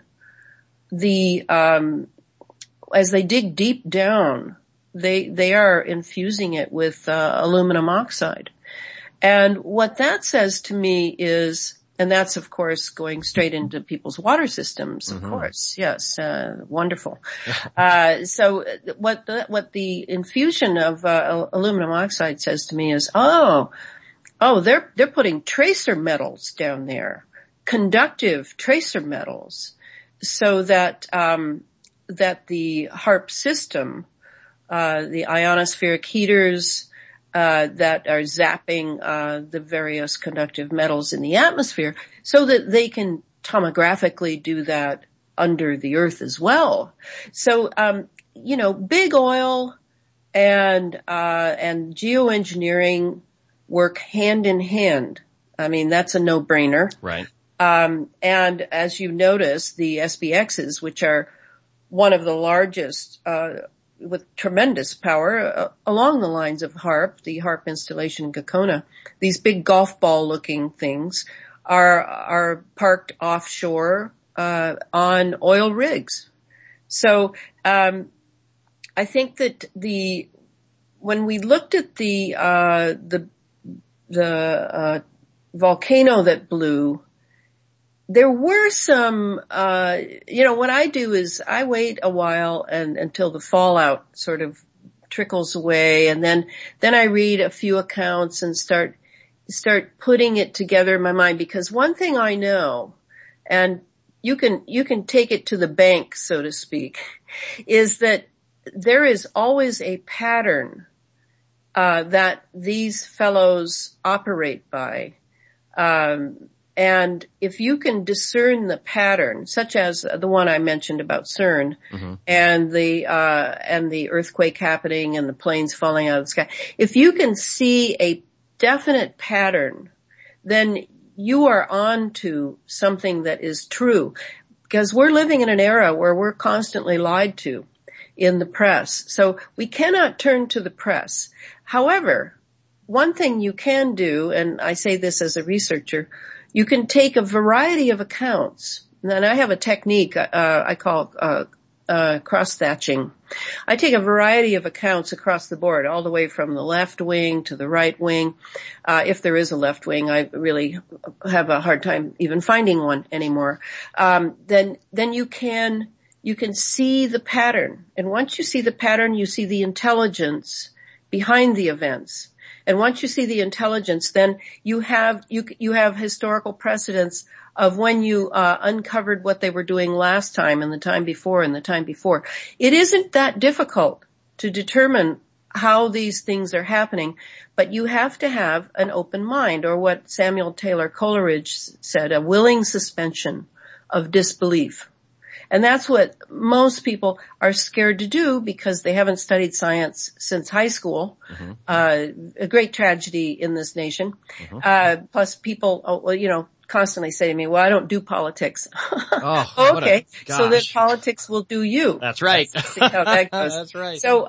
as they dig deep down, they are infusing it with aluminum oxide. And what that says to me is, and that's of course going straight into people's water systems, of course. Yes, wonderful. So what the infusion of aluminum oxide says to me is, they're putting tracer metals down there, conductive tracer metals, so that that the HAARP system, the ionospheric heaters, that are zapping the various conductive metals in the atmosphere, so that they can tomographically do that under the earth as well. So, big oil and geoengineering work hand in hand. I mean, that's a no-brainer. Right. And as you notice, the SBXs, which are one of the largest, with tremendous power, along the lines of HAARP, the HAARP installation in Gakona, these big golf ball looking things are parked offshore, on oil rigs. So, I think that when we looked at the volcano that blew, there were some, what I do is I wait a while until the fallout sort of trickles away, and then I read a few accounts and start putting it together in my mind, because one thing I know, and you can take it to the bank, so to speak, is that there is always a pattern, that these fellows operate by. And if you can discern the pattern, such as the one I mentioned about CERN, and the earthquake happening and the planes falling out of the sky, if you can see a definite pattern, then you are on to something that is true. Because we're living in an era where we're constantly lied to in the press. So we cannot turn to the press. However, one thing you can do, and I say this as a researcher, you can take a variety of accounts, and I have a technique I call cross-thatching. I take a variety of accounts across the board, all the way from the left wing to the right wing. If there is a left wing, I really have a hard time even finding one anymore. Then you can see the pattern, and once you see the pattern, you see the intelligence behind the events. And once you see the intelligence, then you have historical precedents of when you uncovered what they were doing last time and the time before and the time before. It isn't that difficult to determine how these things are happening, but you have to have an open mind, or what Samuel Taylor Coleridge said, a willing suspension of disbelief. And that's what most people are scared to do, because they haven't studied science since high school. A great tragedy in this nation. Plus people, constantly say to me, well, I don't do politics. Okay. So that politics will do you. That's right. That's how that goes. That's right. So,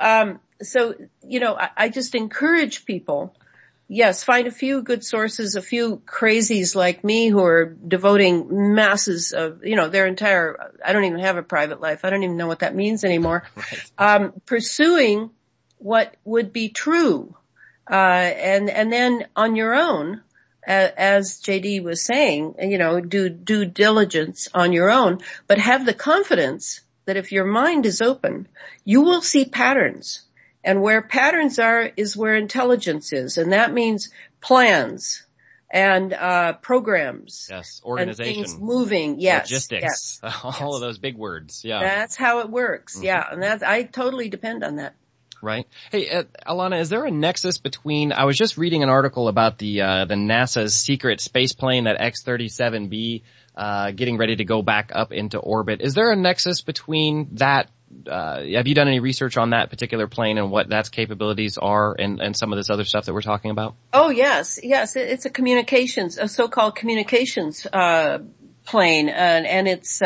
I just encourage people, yes, find a few good sources, a few crazies like me who are devoting masses of, their entire, I don't even have a private life. I don't even know what that means anymore. Right. Pursuing what would be true. And then on your own, as JD was saying, do due diligence on your own, but have the confidence that if your mind is open, you will see patterns. And where patterns are is where intelligence is. And that means plans and programs. Yes, organization. And things moving. Yes. Logistics. Yes. All of those big words. Yeah. That's how it works. Yeah. And I totally depend on that. Right. Hey, Alana, is there a nexus between, I was just reading an article about the NASA's secret space plane, that X-37B, getting ready to go back up into orbit. Is there a nexus between that, have you done any research on that particular plane and what that's capabilities are and some of this other stuff that we're talking about? Oh, yes. It's a so-called communications, plane, and it's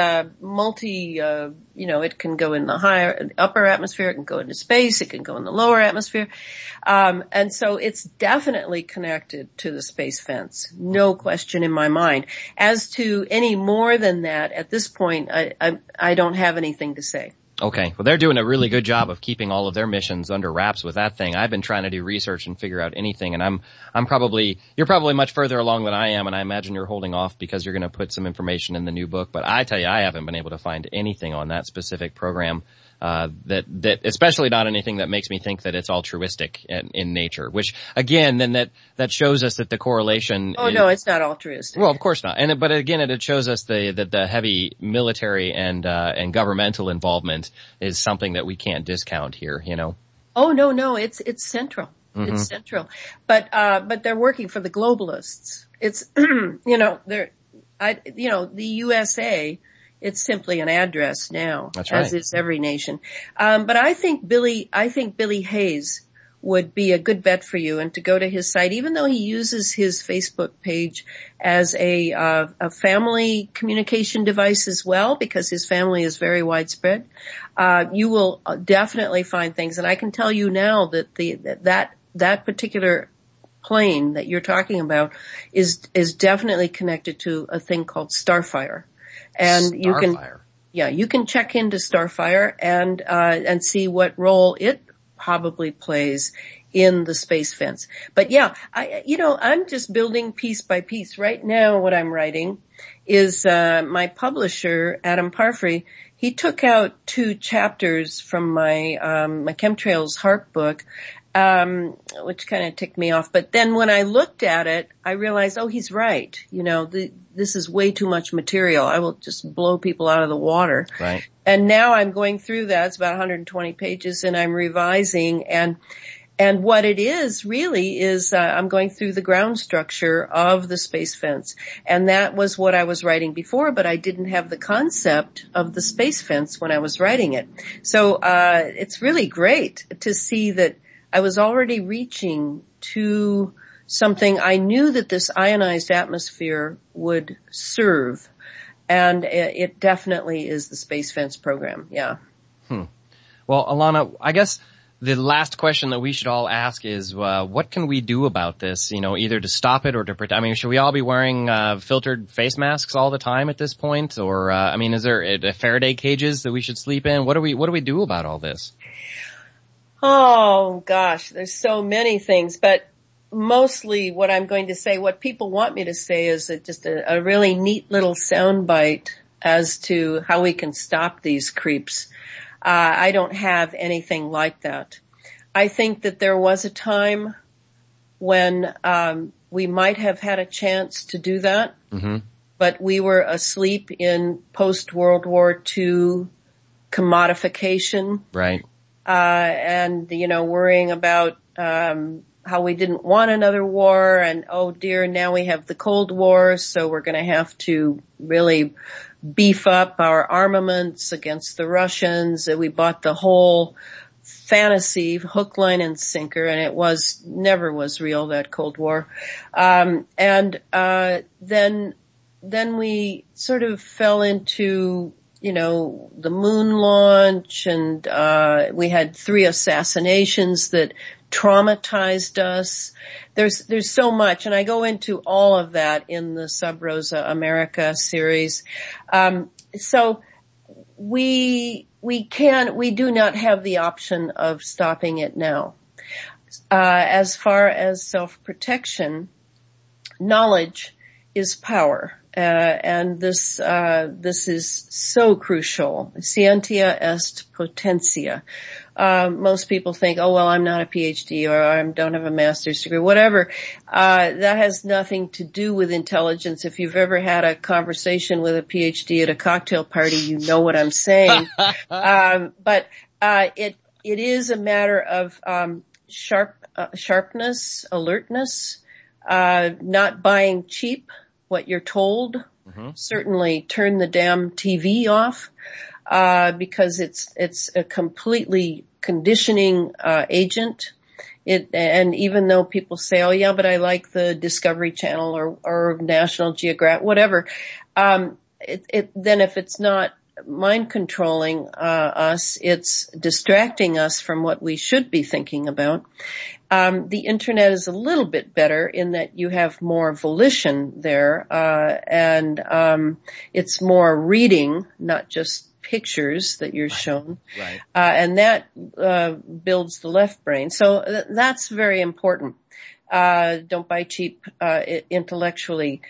it can go in the upper atmosphere, it can go into space, it can go in the lower atmosphere, and so it's definitely connected to the space fence, no question in my mind. As to any more than that, at this point, I don't have anything to say. Okay. Well, they're doing a really good job of keeping all of their missions under wraps with that thing. I've been trying to do research and figure out anything, and you're probably much further along than I am, and I imagine you're holding off because you're going to put some information in the new book. But I tell you, I haven't been able to find anything on that specific program, that especially not anything that makes me think that it's altruistic in nature, which again, then that shows us that the correlation. Oh, no, it's not altruistic. Well, of course not. But again, it shows us the heavy military and governmental involvement is something that we can't discount here, you know. Oh, no, it's central. Mm-hmm. It's central. But they're working for the globalists. It's, the USA, it's simply an address now. That's right. As is every nation. But I think Billy Hayes would be a good bet for you, and to go to his site, even though he uses his Facebook page as a family communication device as well, because his family is very widespread. You will definitely find things, and I can tell you now that that particular plane that you're talking about is definitely connected to a thing called Starfire. And you can check into Starfire and see what role it probably plays in the space fence. But yeah, I'm just building piece by piece. Right now what I'm writing is, my publisher, Adam Parfrey, he took out 2 chapters from my Chemtrails HARP book, which kind of ticked me off. But then when I looked at it, I realized, oh, he's right. This is way too much material. I will just blow people out of the water. Right. And now I'm going through that. It's about 120 pages, and I'm revising. And what it is really is, I'm going through the ground structure of the space fence. And that was what I was writing before, but I didn't have the concept of the space fence when I was writing it. So, it's really great to see that I was already reaching to something I knew that this ionized atmosphere would serve. And it definitely is the space fence program. Yeah. Well, Alana, I guess the last question that we should all ask is, what can we do about this? Either to stop it or to protect. I mean, should we all be wearing, filtered face masks all the time at this point? Or, is there Faraday cages that we should sleep in? What do we do about all this? Oh gosh, there's so many things, but mostly what I'm going to say, what people want me to say is just a really neat little soundbite as to how we can stop these creeps. I don't have anything like that. I think that there was a time when we might have had a chance to do that, but we were asleep in post-World War II commodification. Right. And worrying about how we didn't want another war, and oh dear, now we have the Cold War, so we're going to have to really beef up our armaments against the Russians. We bought the whole fantasy, hook, line, and sinker, and it never was real, that Cold War. Then we sort of fell into the moon launch, and we had 3 assassinations that traumatized us. There's so much, and I go into all of that in the Sub Rosa America series. So we do not have the option of stopping it now. As far as self-protection, knowledge is power. And this is so crucial. Scientia est potentia. Most people think, oh well, I'm not a PhD or I don't have a master's degree, whatever. That has nothing to do with intelligence. If you've ever had a conversation with a PhD at a cocktail party, you know what I'm saying. But it it is a matter of sharpness, alertness, not buying cheap what you're told. Mm-hmm. Certainly turn the damn TV off, because it's a completely conditioning agent. And even though people say, oh yeah, but I like the Discovery Channel or National Geographic, whatever, then if it's not mind controlling us, it's distracting us from what we should be thinking about. The internet is a little bit better in that you have more volition there, and it's more reading, not just pictures that you're shown. Right. And that builds the left brain. So that's very important. Don't buy cheap intellectually.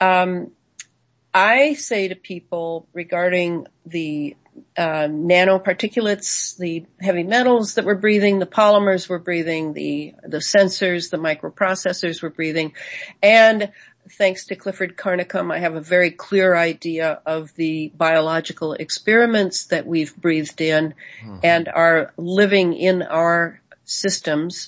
I say to people regarding the nanoparticulates, the heavy metals that we're breathing, the polymers we're breathing, the sensors, the microprocessors we're breathing, and thanks to Clifford Carnicom, I have a very clear idea of the biological experiments that we've breathed in and are living in our systems.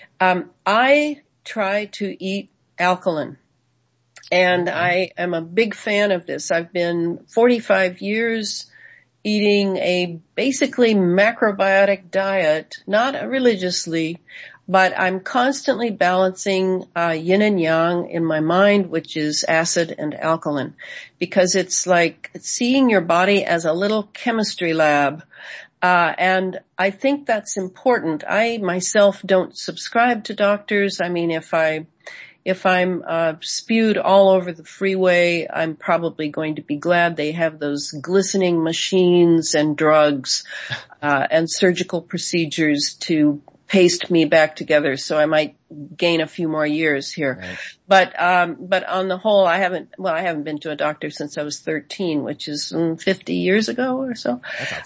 I try to eat alkaline. And I am a big fan of this. I've been 45 years eating a basically macrobiotic diet, not religiously, but I'm constantly balancing yin and yang in my mind, which is acid and alkaline, because it's like seeing your body as a little chemistry lab. And I think that's important. I myself don't subscribe to doctors. I mean, if I'm spewed all over the freeway, I'm probably going to be glad they have those glistening machines and drugs, and surgical procedures to paste me back together, so I might gain a few more years here. Right. But on the whole, I haven't been to a doctor since I was 13, which is 50 years ago or so.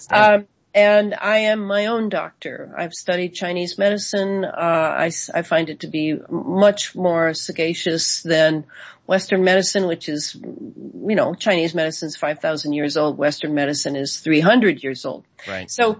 And I am my own doctor. I've studied Chinese medicine. I find it to be much more sagacious than Western medicine, which is, Chinese medicine is 5,000 years old. Western medicine is 300 years old. Right. So,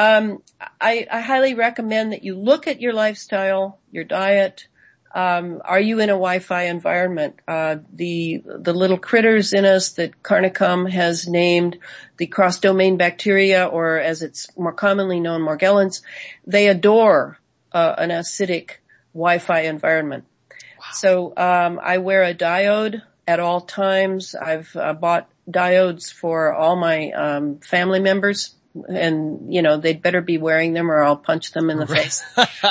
I highly recommend that you look at your lifestyle, your diet. Are you in a Wi-Fi environment? The little critters in us that Carnicom has named the cross-domain bacteria, or as it's more commonly known, Morgellons, they adore an acidic Wi-Fi environment. Wow. So I wear a diode at all times. I've bought diodes for all my family members, and they'd better be wearing them or I'll punch them in the face.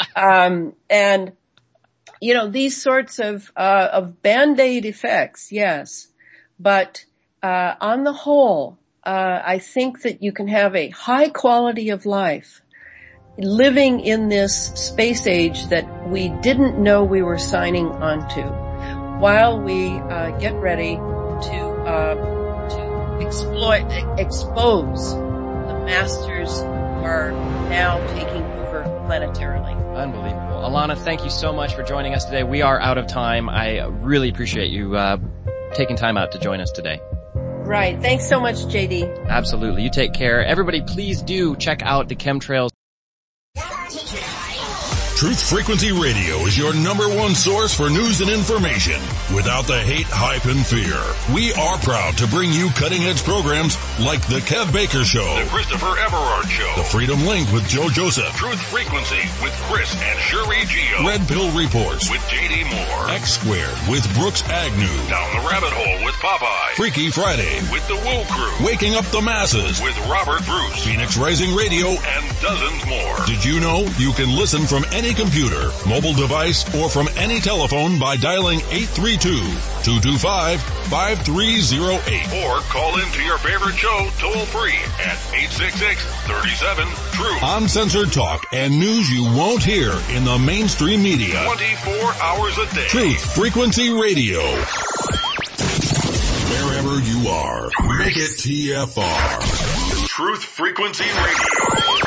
And these sorts of Band-Aid effects, yes. But, on the whole, I think that you can have a high quality of life living in this space age that we didn't know we were signing onto, while we, get ready to expose the masters who are now taking over planetarily. Unbelievable. Alana, thank you so much for joining us today. We are out of time. I really appreciate you taking time out to join us today. Right. Thanks so much, JD. Absolutely. You take care. Everybody, please do check out the Chemtrails. Truth Frequency Radio is your #1 source for news and information without the hate, hype, and fear. We are proud to bring you cutting-edge programs like The Kev Baker Show, The Christopher Everard Show, The Freedom Link with Joe Joseph, Truth Frequency with Chris and Sherry Gio, Red Pill Reports with JD Moore, X Squared with Brooks Agnew, Down the Rabbit Hole with Popeye, Freaky Friday with The Woo Crew, Waking Up the Masses with Robert Bruce, Phoenix Rising Radio, and dozens more. Did you know you can listen from any computer, mobile device, or from any telephone by dialing 832-225-5308. Or call into your favorite show toll free at 866-37-TRUTH. Uncensored talk and news you won't hear in the mainstream media. 24 hours a day. Truth Frequency Radio. Wherever you are, make it TFR. Truth Frequency Radio.